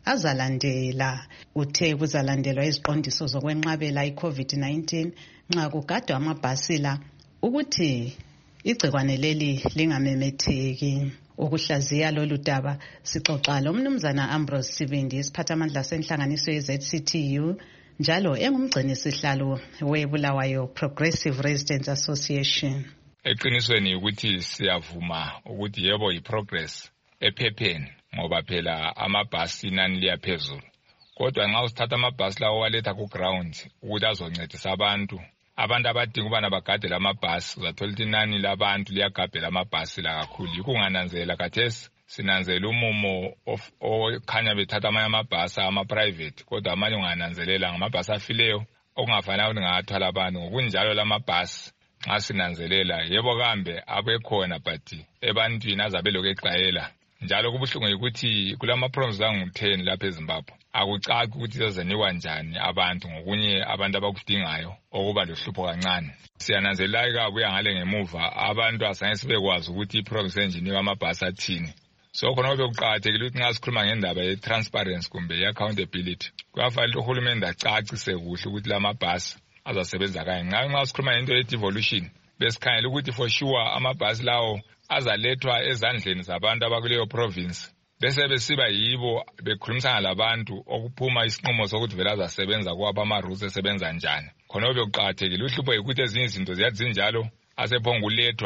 S17: azalandela. Uthe kuzalandelwa iziqondiso zokwenqabela iCovid-19 nxa kugadwa amabhasi la ukuthi igcikwane leli lingamemetheki. Ukuhlaziya lolu daba sixoxa lo mnumzana Ambrose Sibindi isiphathamandla senhlanganiso yeZCTU njalo engumgcini sihlalo weBulawayo Progressive Residents Association.
S18: Eqinisweni ukuthi siyavuma ukuthi yebo iprogress ephepheni ngoba phela amabhasi nani liyaphezulu kodwa nxa usithatha amabhasi lawo waletha ku ground ukuthi azoncedisa abantu abadinga ubana bagade lamabhasi uzathola ukuthi inani labantu liyagabhela amabhasi la kakhulu. Yikungananzela kathesi sinanzela umumo okhanya bethatha amanye amabhasi ama-private kodwa amanye ungananzelela ngamabhasi afileyo okungafanele ukuthi ngathwala abantu. Ngokunjalo lamabhasi nxa sinanzelela yebo kambe abekhona but ebantwini azabelokhu exayela. Njalo kubuhlungu ukuthi kulama-programs angu-10 lapha eZimbabwe akucaki ukuthi azanikwa njani abantu ngokunye abantu abakudingayo okuba lohlupho kancane. Siyananzelela kabuya ngale ngemuva abantu asangeke sibekwazi ukuthi i-programs engineer amabhasi athini. So khona bekuqakathekile ukuthi nxa sikhuluma ngendaba ye-transparency kumbe ye-accountability kuyafanele uhulumende acacise kuhle ukuthi lamabhasi azasebenza kanye. Nxa sikhuluma ngento ye-devolution besikhangela ukuthi for sure amabhasi lawo azalethwa ezandleni zabantu abakuleyo province bese besiba yibo bekhulumisana labantu okuphuma isinqumo sokuthi vele azasebenza kwabo ama-routes esebenza njani. Khona bekuqakathekile uhlupho yikuthi ezinye izinto ziyathi zinjalo asephonga ulethwa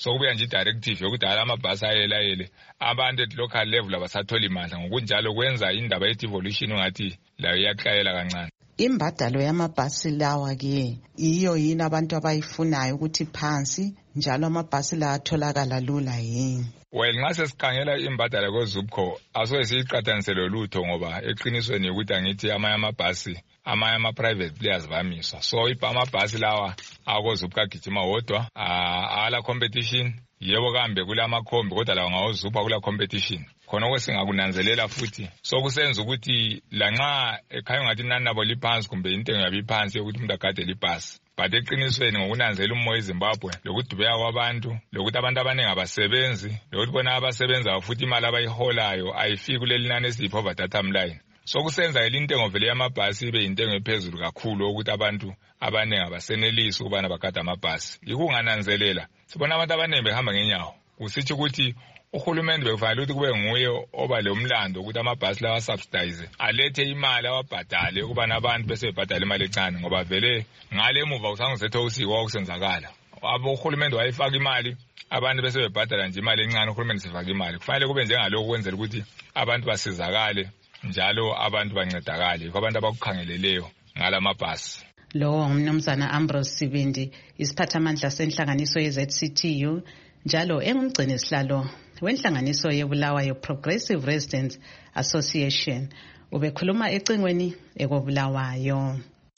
S18: so kubuya nje directive yokudala amabhasi ayelayele abantu at local level abasathola imandla ngokunjalo kwenza indaba ye devolution ungathi layo iyaqayela kancane.
S17: Imbadalo yamabhasi lawa ke iyo yini abantu abayifunayo ukuthi phansi njalo amabhasi la atholakala lula yini?
S18: Well, nxa sesikhangela imbadalo koZUPCO asoke siyiqathanise lolutho ngoba eqinisweni ukuthi angithi amabhasi ama-private players bamiswa. So amabhasi lawa akoZUPCO agijima wodwa, ala competition. Yebo kambe kula makhombi kodwa lawa ngawoZUPCO kula competition. Khona okwesingakunanzelela futhi. So kusenza ukuthi lanxa ekhaya ngathi inani labo liphansi kumbe intengo yabo iphansi yokuthi umuntu agade libhasi. But eqinisweni ngokunanzela umoya eZimbabwe lokudubeka kwabantu, lokuthi abantu abaningi abasebenzi, lokuthi bona abasebenzayo futhi imali abayiholayo ayifiki kuleli nani esiyi-poverty datum line. So kusenza intengo vele yamabhasi ibe intengo ephezulu kakhulu ukuthi abantu abaningi abasenelisi ukubana bagade amabhasi. Yikungananzelela sibona abantu abaningi behamba ngenyawo. Kusitsho ukuthi uhulumende bekufanele ukuthi kube nguye oba lo mlando ukuthi amabhasi lawa subsidize alethe imali awabhadale ukubana abantu bese bebhadala imali encane ngoba vele ngale emuva usangizethe usiko okusenzakala. Uhulumende wayifaka imali abantu bese bebhadala nje imali encane, uhulumende sefaka imali. Kufanele kube njengalokho kwenzela ukuthi abantu basizakale njalo abantu bancedakale kwabantu abakukhangeleleyo ngalamabhasi.
S17: Lo umnumzana Ambrose Sibindi isiphathamandla senhlanganiso ye-ZCTU njalo engumgcini sihlalo wenhlanganiso yeBulawayo Progressive Residents Association. Ubekhuluma ecingweni ekobulawayo.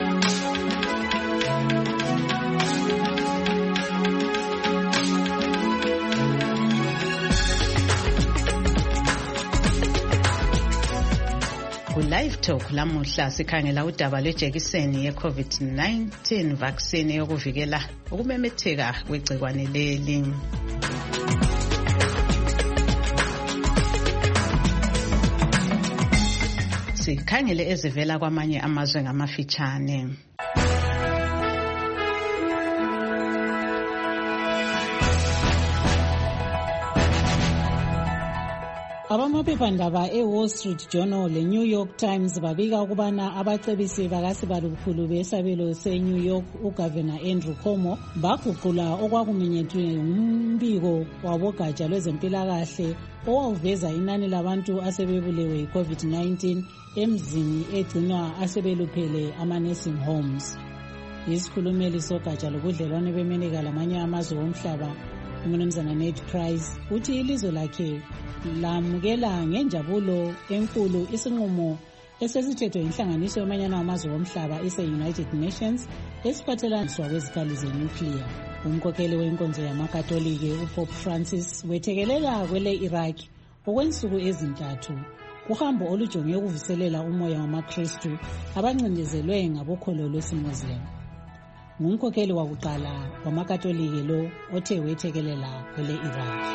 S17: Live Talk lamuhla sikhangela udaba lwejekiseni ye-COVID-19 vaccine yokuvikela ukumemetheka kwegcikwane leli. Sikhangele ezivela kwamanye amazwe ngamafitshane.
S7: Abamaphephandaba eWall Street Journal leNew York Times babika ukubana abacebisi bakasibalukhulu besabelo seNew York uGovernor Andrew Cuomo baguqula okwakumenyethwe ngumbiko wabogatsha lwezempilakahle owaveza inani labantu asebebulewe yi-COVID-19 emzini egcinwa asebeluphele ama-nursing homes. Isikhulumeli sogatsha lobudlelwane bemelika lamanye amazwe omhlaba uMnumzana Ned Price uthi ilizwe lakhe lamukela ngenjabulo enkulu isinqumo esesithethwe inhlanganiso yomanyano amazwe omhlaba ise-United Nations esiphathelaniswa kwezikhali zenuclear. Umkhokheli wenkonzo yamakatolike uPope Francis wethekelela kwele Iraq okwensuku ezintathu kuhambo olujonge ukuvuselela umoya wamaKristu abancindezelwe ngabokholo lwesimuslim. Ngumkhokheli wakuqala wamakatolike lo othe wethekelela kwele Iraq.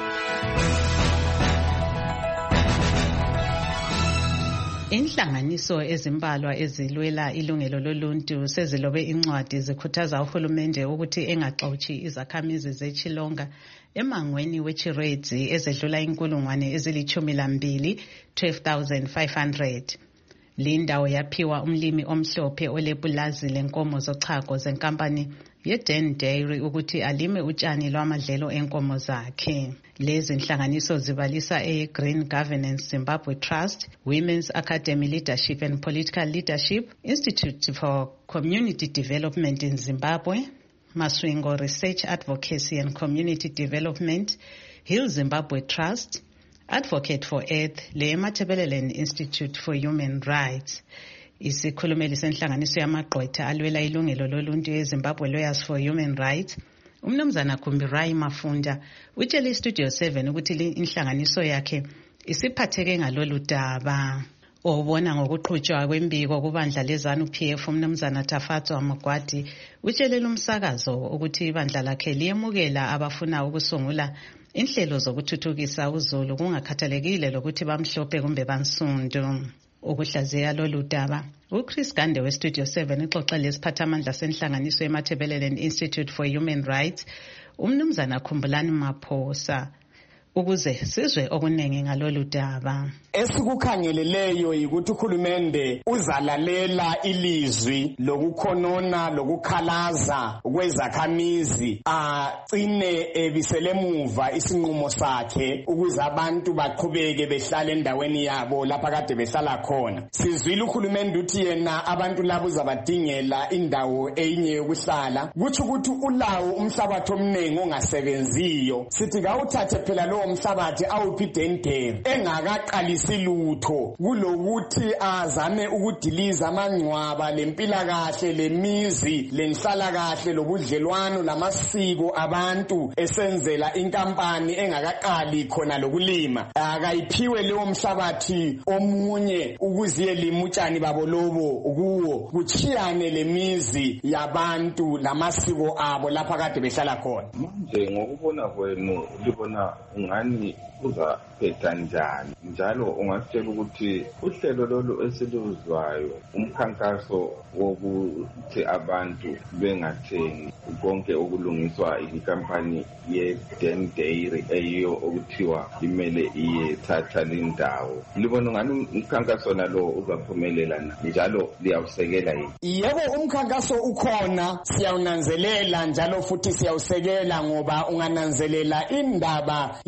S7: Inhlanganiso ezimbalwa ezilwela ilungelo loluntu sezilobe incwadi zikhuthaza uhulumende ukuthi engaxoxi izakhamizi zeChilonga emangweni weChiredzi ezedlula inkulungwane ezili-12, 12,500. Lindawo yaphiwa umlimi omhlophe olebulazi lenkomo zochago zenkampani yeDen Dairy ukuthi alime utshani lwamadlelo enkomo zakhe. Lezi inhlanganiso zibalisa Green Governance Zimbabwe Trust, Women's Academy Leadership and Political Leadership, Institute for Community Development in Zimbabwe, Maswingo Research Advocacy and Community Development, Hill Zimbabwe Trust, Advocate for Earth, le Matabeleland Institute for Human Rights. Isikhulumeli senhlanganiso yamagqwetha alwela ilungelo loluntu eZimbabwe Lawyers for Human Rights, uMnumzana Kumbirai Mafunda utshele iStudio 7 ukuthi inhlanganiso yakhe isiphatheke ngalolu daba. Obona ngokuqhutshwa kwembiko kubandla leZANU-PF uMnumzana Tafatso Mugwadi utshele umsakazo ukuthi ibandla lakhe liyemukela abafuna ukusungula inhlelo zokuthuthukisa uZulu kungakhathalekile lokuthi bamhlophe kumbe bansundu. Ukuhlaziya lolu daba uChris Gande weStudio 7 ixoxe lesiphathamandla senhlanganiso yeMatabeleland Institute for Human Rights uMnumzana Khumbulani Maphosa ukuze sizwe okunengi ngalolu daba.
S8: Esikukhangeleleyo yikuthi uhulumende uzalalela ilizwi lokukhonona lokukhalaza kwezakhamizi agcine ebisele emuva isinqumo sakhe ukuze abantu baqhubeke behlale endaweni yabo lapha kade behlala khona. Sizwile uhulumende uthi yena abantu labo uzabadingela indawo enye yokuhlala, kuthi ukuthi ulawo umhlabathi omningi ongasebenziyo. Sithi kawuthathe phela lowo mhlabathi awuphi idendere engakaqalisi lutho kulokuthi azame ukudiliza amangcwaba lempilakahle lemizi lenhlalakahle lobudlelwano lamasiko abantu esenzela inkampani engakaqali khona lokulima. Akayiphiwe leyo mhlabathi omunye ukuze lima utshani babo lobo kuwo kuchiyane lemizi yabantu lamasiko abo lapha kade behlala khona.
S9: Manje ngokubona kwenu libona ungani uzaphetha njani, njalo ungasitshela ukuthi uhlelo lolu esiluzwayo umkhankaso wokuthi abantu bengathengi konke okulungiswa inkampani ye-Den Dairy eyiyo okuthiwa imele iyethatha lindawo, libona ungani umkhankaso nalo uzaphumelela njalo liyawusekela yini?
S8: Yebo, umkhankaso ukhona, siyawunanzelela njalo futhi siyawusekela ngoba ungananzelela indaba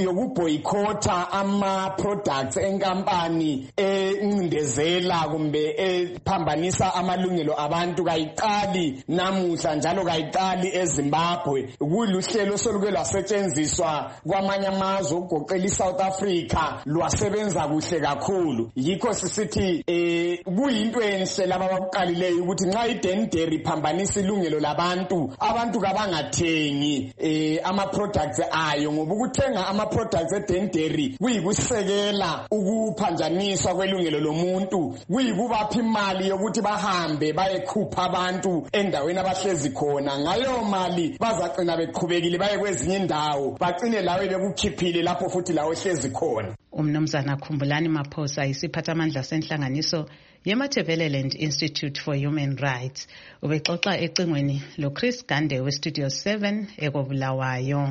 S8: yokuboycota ama-products enkampani encindezela kumbe ephambanisa amalungelo abantu kayiqali namuhla njalo kayiqali eZimbabwe. Kuluhlelo soluke lwasetshenziswa kwamanye amazwe ukugoqela iSouth Africa, lwasebenza kuhle kakhulu. Yikho sisithi kuyinto enhle laba abakuqalileyo ukuthi nxa iDen Dairy iphambanisa ilungelo labantu, abantu kabangathengi ama-products ayo, ngoba ukuthenga ama-products eDen Dairy kuyikusekela ukuphanjaniswa kwelungelo lomuntu, kuyikubapha imali yokuthi bahambe bayekhupha abantu endaweni abahlezi khona. Ngaleyo mali bazagcina beqhubekile baye kwezinye indawo, bagcine lawe bekukhiphile lapho futhi lawe hlezi khona.
S7: Umnumzana Khumbulani Maphosa isiphathamandla senhlanganiso yeMatabeleland Institute for Human Rights ubexoxa ecingweni loChris Gande weStudio 7 ekobulawayo.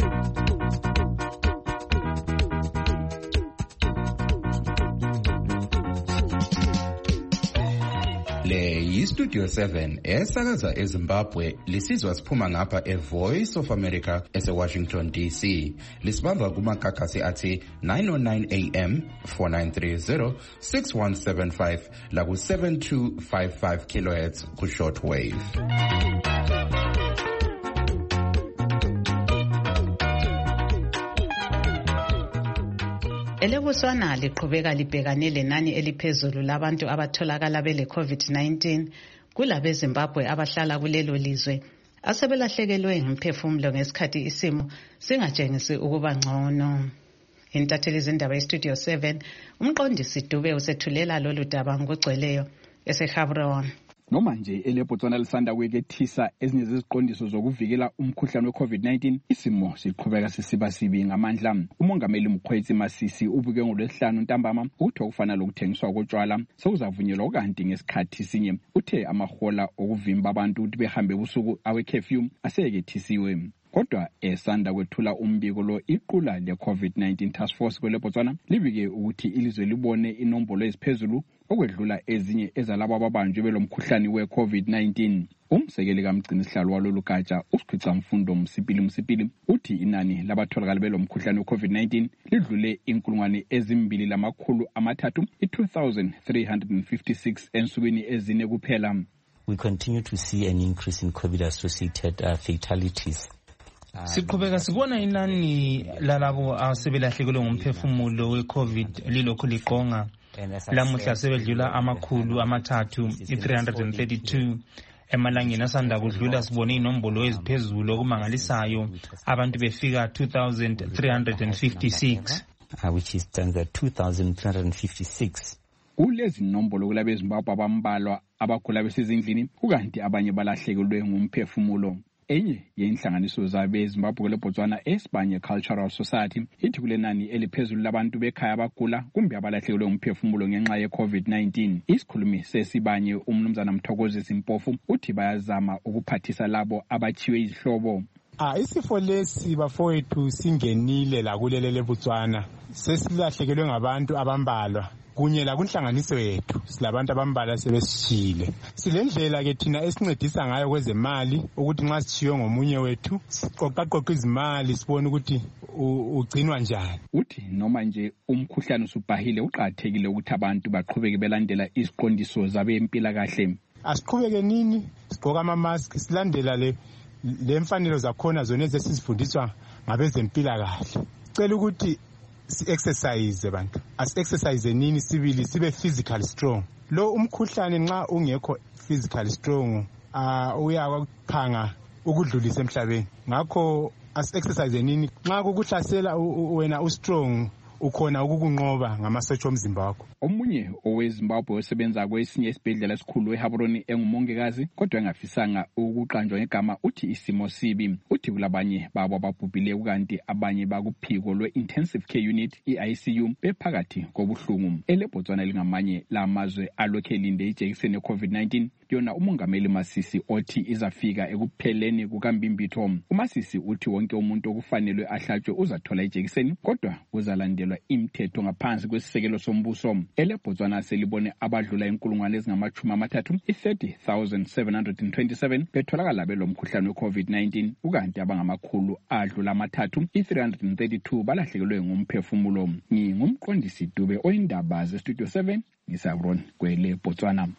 S10: Le yiStudio 7 esakaza eZimbabwe, lisizwa siphuma ngapha eVoice of America eseWashington DC. Lisibamba kumakhakhasi athi 909 AM 4930 6175 laku 7255 kHz ku shortwave.
S7: Elebuswana liqhubeka libhekane lenani eliphezulu labantu abatholakala bele COVID-19 kulabe Zimbabwe abahlala kulelo lizwe asebelahlekelwe ngumphefumulo ngesikhathi isimo singatshengisi ukuba ngcono. Intatheli zindaba yeStudio 7 umqondisi Dube usethulela lolu daba ngokugcweleyo eseGaborone.
S22: Noma nje eleBotswana lisanda kwekethisa ezinye zeziqondiso zokuvikela umkhuhlane we-COVID-19, isimo siqhubeka sisiba sibi ngamandla. Umongameli Mkhwetsi Masisi ubuke ngoLwesihlanu ntambama ukuthi okufana lokuthengiswa kotshwala sekuzavunyelwa kanti ngesikhathi sinye. Uthe amahola okuvimba abantu ukuthi behambe ubusuku awe-curfew aseyekethisiwe. Kodwa esanda kwethula umbiko lo iqula le-COVID-19 task force kweleBotswana libike ukuthi ilizwe libone inombolo eziphezulu okwedlula ezinye ezalabo ababanjwe belomkhuhlane we-COVID-19. Umsekeli kamgcinisihlalo walolu gatsha uSikhwicamfundo Msipili uthi inani labatholakala belomkhuhlane we-COVID-19 lidlule 2,300 2,356 ensukwini ezine kuphela.
S24: We continue to see an increase in COVID-associated fatalities.
S25: Siqhubeka sibona inani lalabo asebelahlekelwe ngumphefumulo we-COVID lilokhu liqonga. Lamuhla sebedlula 332 emalangeni asanda kudlula sibone inombolo eziphezulu okumangalisayo abantu befika 2,356
S24: which is stands at 2,356.
S22: Kulezi nombolo kulabe Zimbabwe abambalwa abagula besezindlini kukanti abanye balahlekelwe ngumphefumulo. Enye yenhlanganiso zabe Zimbabwe leBotswana Espanye Cultural Society ithi kulenani eliphezulu labantu bekhaya abagula kumbe abalahlekelwe ngumphefumulo ngenxa ye-COVID-19. Isikhulumi sesibanye umnumzana Mthokozisi Mpofu uthi bayazama ukuphathisa labo abachiwe izihlobo.
S2: Isifo lesi bafowethu singenile la kulele leBotswana. Sesilahlekelwe ngabantu abambalwa. Kunye la kunhlanganiso yethu silabantu abambalwa sebesishile. Silendlela ke thina esincedisa ngayo kwezemali ukuthi nxa sithiwe ngomunye wethu siqoqaqoqa izimali sibone ukuthi ugcinwa njani.
S22: Uthi noma nje umkhuhlane usubhahile uqhakathekile ukuthi abantu baqhubeke belandela iziqondiso zabempilakahle.
S2: Asiqhubeke nini sigqoka ama-mask silandela le mfanelo zakhona zona ezesifundiswa ngabezempilakahle. Cela ukuthi si-exercise bantu. Asi-exercise nini sibili sibe physical strong. Lo umkhuhlane nxa ungekho physical strong uyaphanga ukudlulisa emhlabeni. Ngakho asi-exercise nini nxa kukuhlasela wena u-strong ukhona ukukunqoba ngamasotsha omzimba wakho.
S22: Omunye oweZimbabwe osebenza kwesinye isibhedlela esikhulu eHaburoni engumongikazi kodwa engafisanga ukuqanjwa ngegama uthi isimo sibi. Uthi kulabanye babo ababhubhile kanti abanye bakuphiko lwe-intensive care unit i-ICU bephakathi kobuhlungu. ELeBotswana lingamanye lamazwe alokhe elinde ijekiseni ye-COVID-19 yona umongameli Masisi othi izafika ekupheleni kukaMbimbitho. uMasisi uthi wonke umuntu okufanelwe ahlatshwe uzathola ijekiseni kodwa uzalandelwa imithetho ngaphansi kwesisekelo sombuso. ELeBotswana selibone abadlula 30,727 betholakala belomkhuhlane we-COVID-19 ukanti abangamakhulu adlula 332 balahlekelwe ngumphefumulo. Ngingumqondisi Dube oyindaba zeStudio 7 ngisabroni kweleBotswana.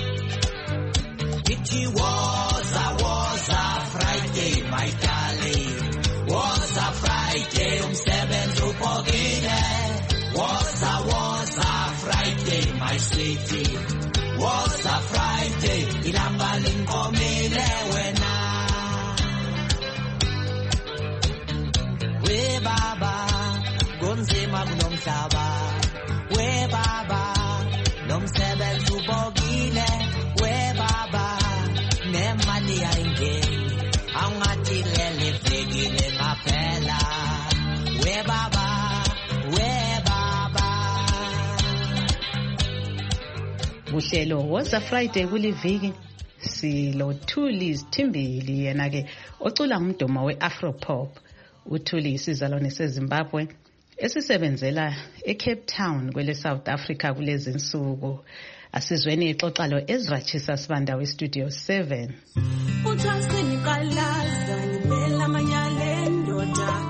S15: It was a Friday, my darling. Was a Friday, umsebenzi upokile. Was a Friday, my sweetie. Was a Friday, ilanga linkomile wena. We baba, kunzima kunomhlaba. We baba, nomsebenzi upokile. We baba, nemali ayingeni. Angathi lele vekile ngaphela. We baba,
S7: uhlelo woza Friday kuliviki silo Thuli Sithimbili yena ke ocula umdumo weAfropop. uThuli isizalwane seZimbabwe esisebenzela eCape Town kwele South Africa kulezi insuku. Asizweni ixoxa lo Ezra Chisa Sibanda weStudio 7.
S19: Uthasini qalaza ngibela manyale ndoda.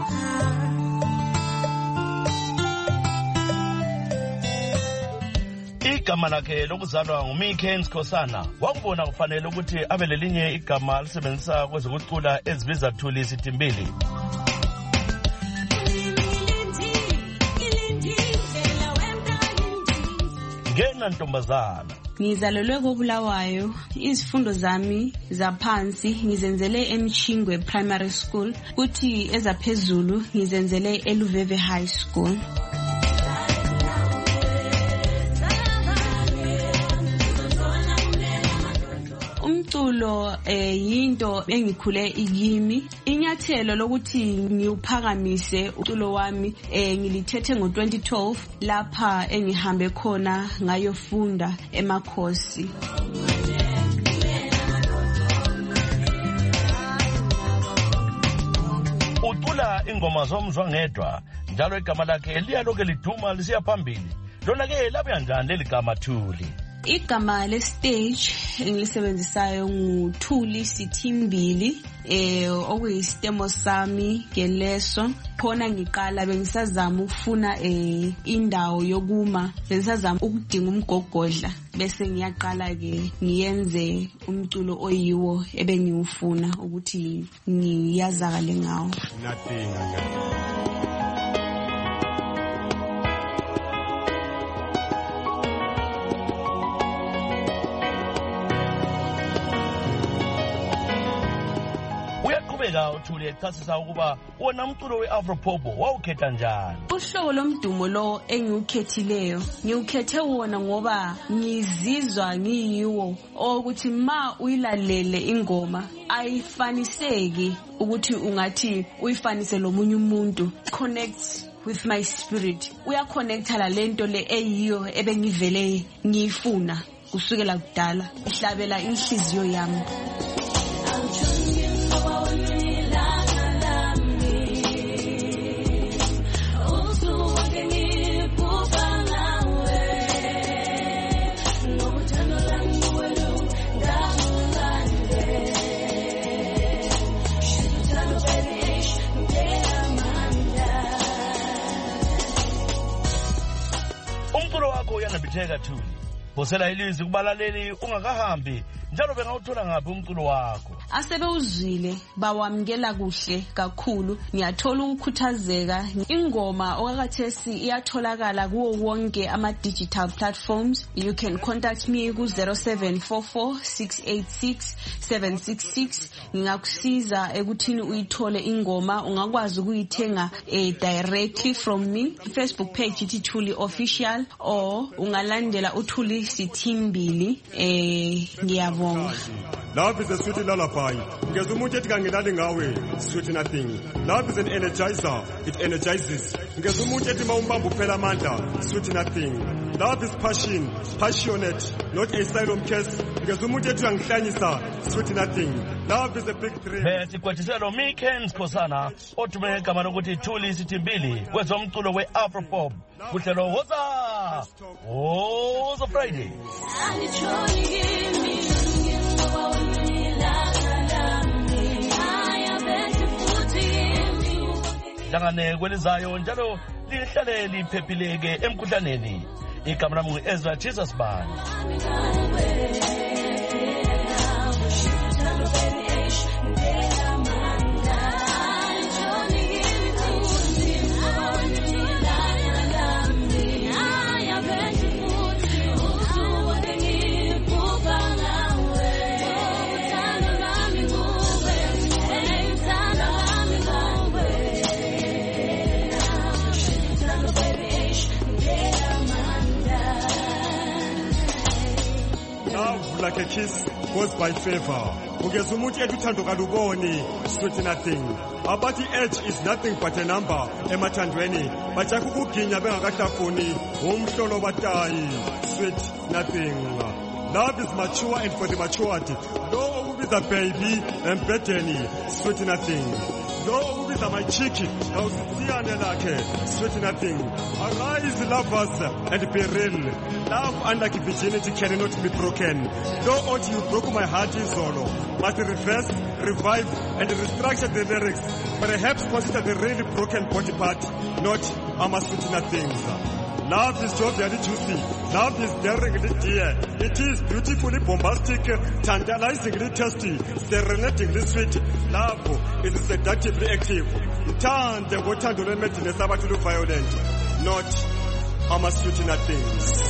S6: Igama lakhe lokuzalwa nguMiken Skhosana. Wakubona kufanele ukuthi abe lelinye igama alisebenzisa kwezokucula ezibiza Thuli Sithimbili. Ngena ntombazana.
S19: Ngizalelwe koBulawayo. Izifundo zami zaphansi ngizenzele eMchingwe Primary School, kuthi ezaphezulu ngizenzele eLuveve High School. Umculo yinto engikhule ikimi. Inyathelo lokuthi ngiuphakamise uculo wami ngilithethe ngo2012 lapha engihambe khona ngayofunda emakhosi.
S6: Ucula ingoma zomzwa ngedwa njalo igama lakhe liyaloke liduma lisiya phambili. Lona ke labuya njani leli gama Thuli?
S19: Igama lestage engilisebenzisayo nguThuli Sithimbili okuyisitemo sami ngeleso. Khona ngiqala bengisazama ukufuna indawo yokuma, bengisazama ukudinga umgogodla bese ngiyaqala ke ngiyenze umculo oyiwo ebengiwufuna ukuthi ngiyazakale ngawo.
S6: uThuli echasisa ukuba wona umculo weAfropop wawukhetha njani.
S19: Uhlobo lomdumo lo engiukhethileyo ngiukhethe wona ngoba ngizizwa ngiyiwo ukuthi ma uyilalele ingoma ayifaniseki ukuthi ungathi uyifanise lomunye umuntu. Connect with my spirit. Uyaconnecta la lento le eyiyo ebengivele ngiyifuna kusukela kudala. Ihlabela inhliziyo yami.
S6: Ngiyabetheka Thuli. Phosela ilizwi kubalaleli ungakahambi njalo bengawuthola ngaphi umculo wakho.
S19: Asebewuzwile bawamkela kuhle kakhulu. Ngiyathola ukukhuthazeka. Ingoma okakathesi iyatholakala kuwo wonke ama digital platforms. You can contact me ku 0744686766. Ngingakusiza ekuthini uyithole ingoma. Ungakwazi ukuyithenga directly from me. Facebook page ithi Thuli Official or ungalandela uThuli Sithimbili. Ngiyabonga.
S5: Love is a sweet lullaby. Ngeza umuntu ethi kangilali ngawe, sweet nothing. Love is an energizer, it energizes. Ngeza umuntu ethi mawumbamba uphela amandla, sweet nothing. Love is passion, passionate, not asylum case. Ngeza umuntu ethi uyangihlanyisa, sweet nothing. Love is a big dream.
S6: Bese kwathiselo Mikens Khosana othume igama lokuthi Thuli Sithimbili kwezomculo we-Afropop. Kuhlelo Woza Friday. Hlangane kwelizayo njalo lihlale liphephileke emkhuhlaneni. Igama lami ngu-Ezra Jesus Bani.
S5: Like a kiss goes by favor. Ugeza umuntu ethi uthando kaluboni, sweet nothing. Abathi age is nothing but a number emathandweni. Bajaka ukuginya bengakahlafuni umhlolo batayi, sweet nothing. Love is mature and for the matured. Lo ubiza baby embedeni, sweet nothing. Lo ubiza my cheeky, awusiyane lakhe, sweet nothing. Arise lovers and be real. Love unlike virginity cannot be broken. Though what you broke my heart is solo, but reverse, revive, and restructure the lyrics. Perhaps consider the really broken body part, not sweet nothings. Love is jovially juicy. Love is daringly dear. It is beautifully bombastic, tantalizingly tasty, serenadingly sweet. Love is seductively active. Thande ngothando lwemedinesi abantu lu-violent, not sweet nothings.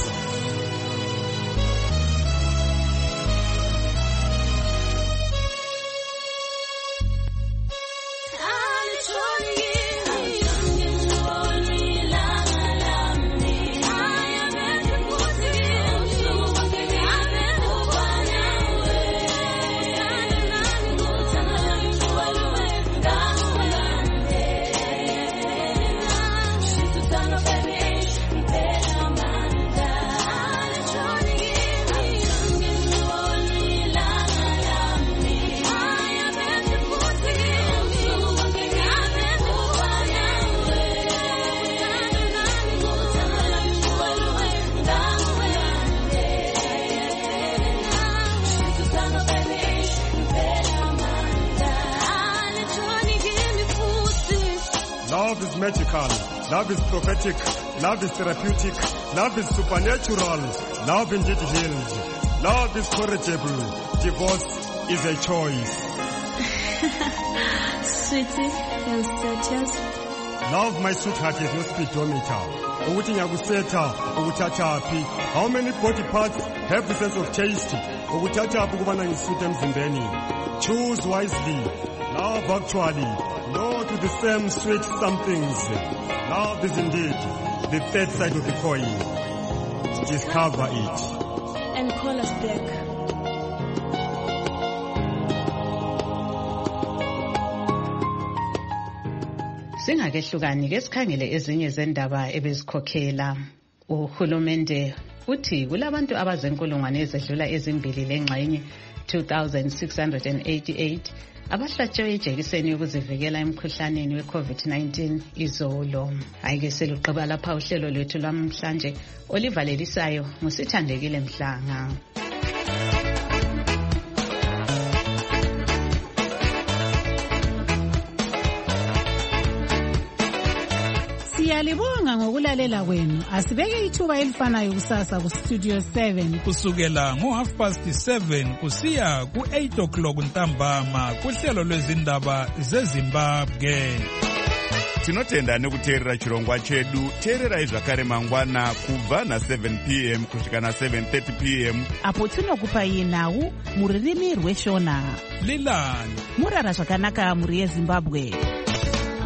S5: Love is magical. Love is prophetic. Love is therapeutic. Love is supernatural. Love indeed heals. Love is corrigible. Divorce is a choice.
S19: Sweetie, you're status.
S5: Love, my sweetheart, is no speedometer. Ukuthi ngiyakusetha ukuthathaphi. How many body parts have the sense of taste? Ukuthathaphi ukubana ngisuthe emzimbeni. Choose wisely. Love actually. No to the same sweet somethings. Love is indeed the third side of the coin. Discover it.
S19: And call us back.
S7: Singakehlukani ke sikhangele ezinye zendaba ebezikhokhela. Uhulumende uthi kulabantu abazenkulungwane ezedlula ezimbili lengxenye 2688 abahlatshiwe ijekiseni yokuzivikela emkhuhlaneni we-COVID-19 izolo. Ayike seluqaba lapha uhlelo lwethu lwamhlanje olivalelisayo ngusithandekile Mhlanga.
S4: Siyalibonga ngokulalela kwenu. Asibeke ithuba elifanayo kusasa ku Studio 7
S11: kusukela ngo7:30 kusiya ku8:00 ntambama kuhlelo lwezindaba zeZimbabwe.
S12: Tinotenda nekuteerera chirongwa chedu. Teererai zvakare mangwana kubva na7 p.m. kusvika na7:30 p.m.
S13: apo tinokupai nhau mururimi rweshona.
S11: Lilani
S13: murara zvakanaka muri yeZimbabwe.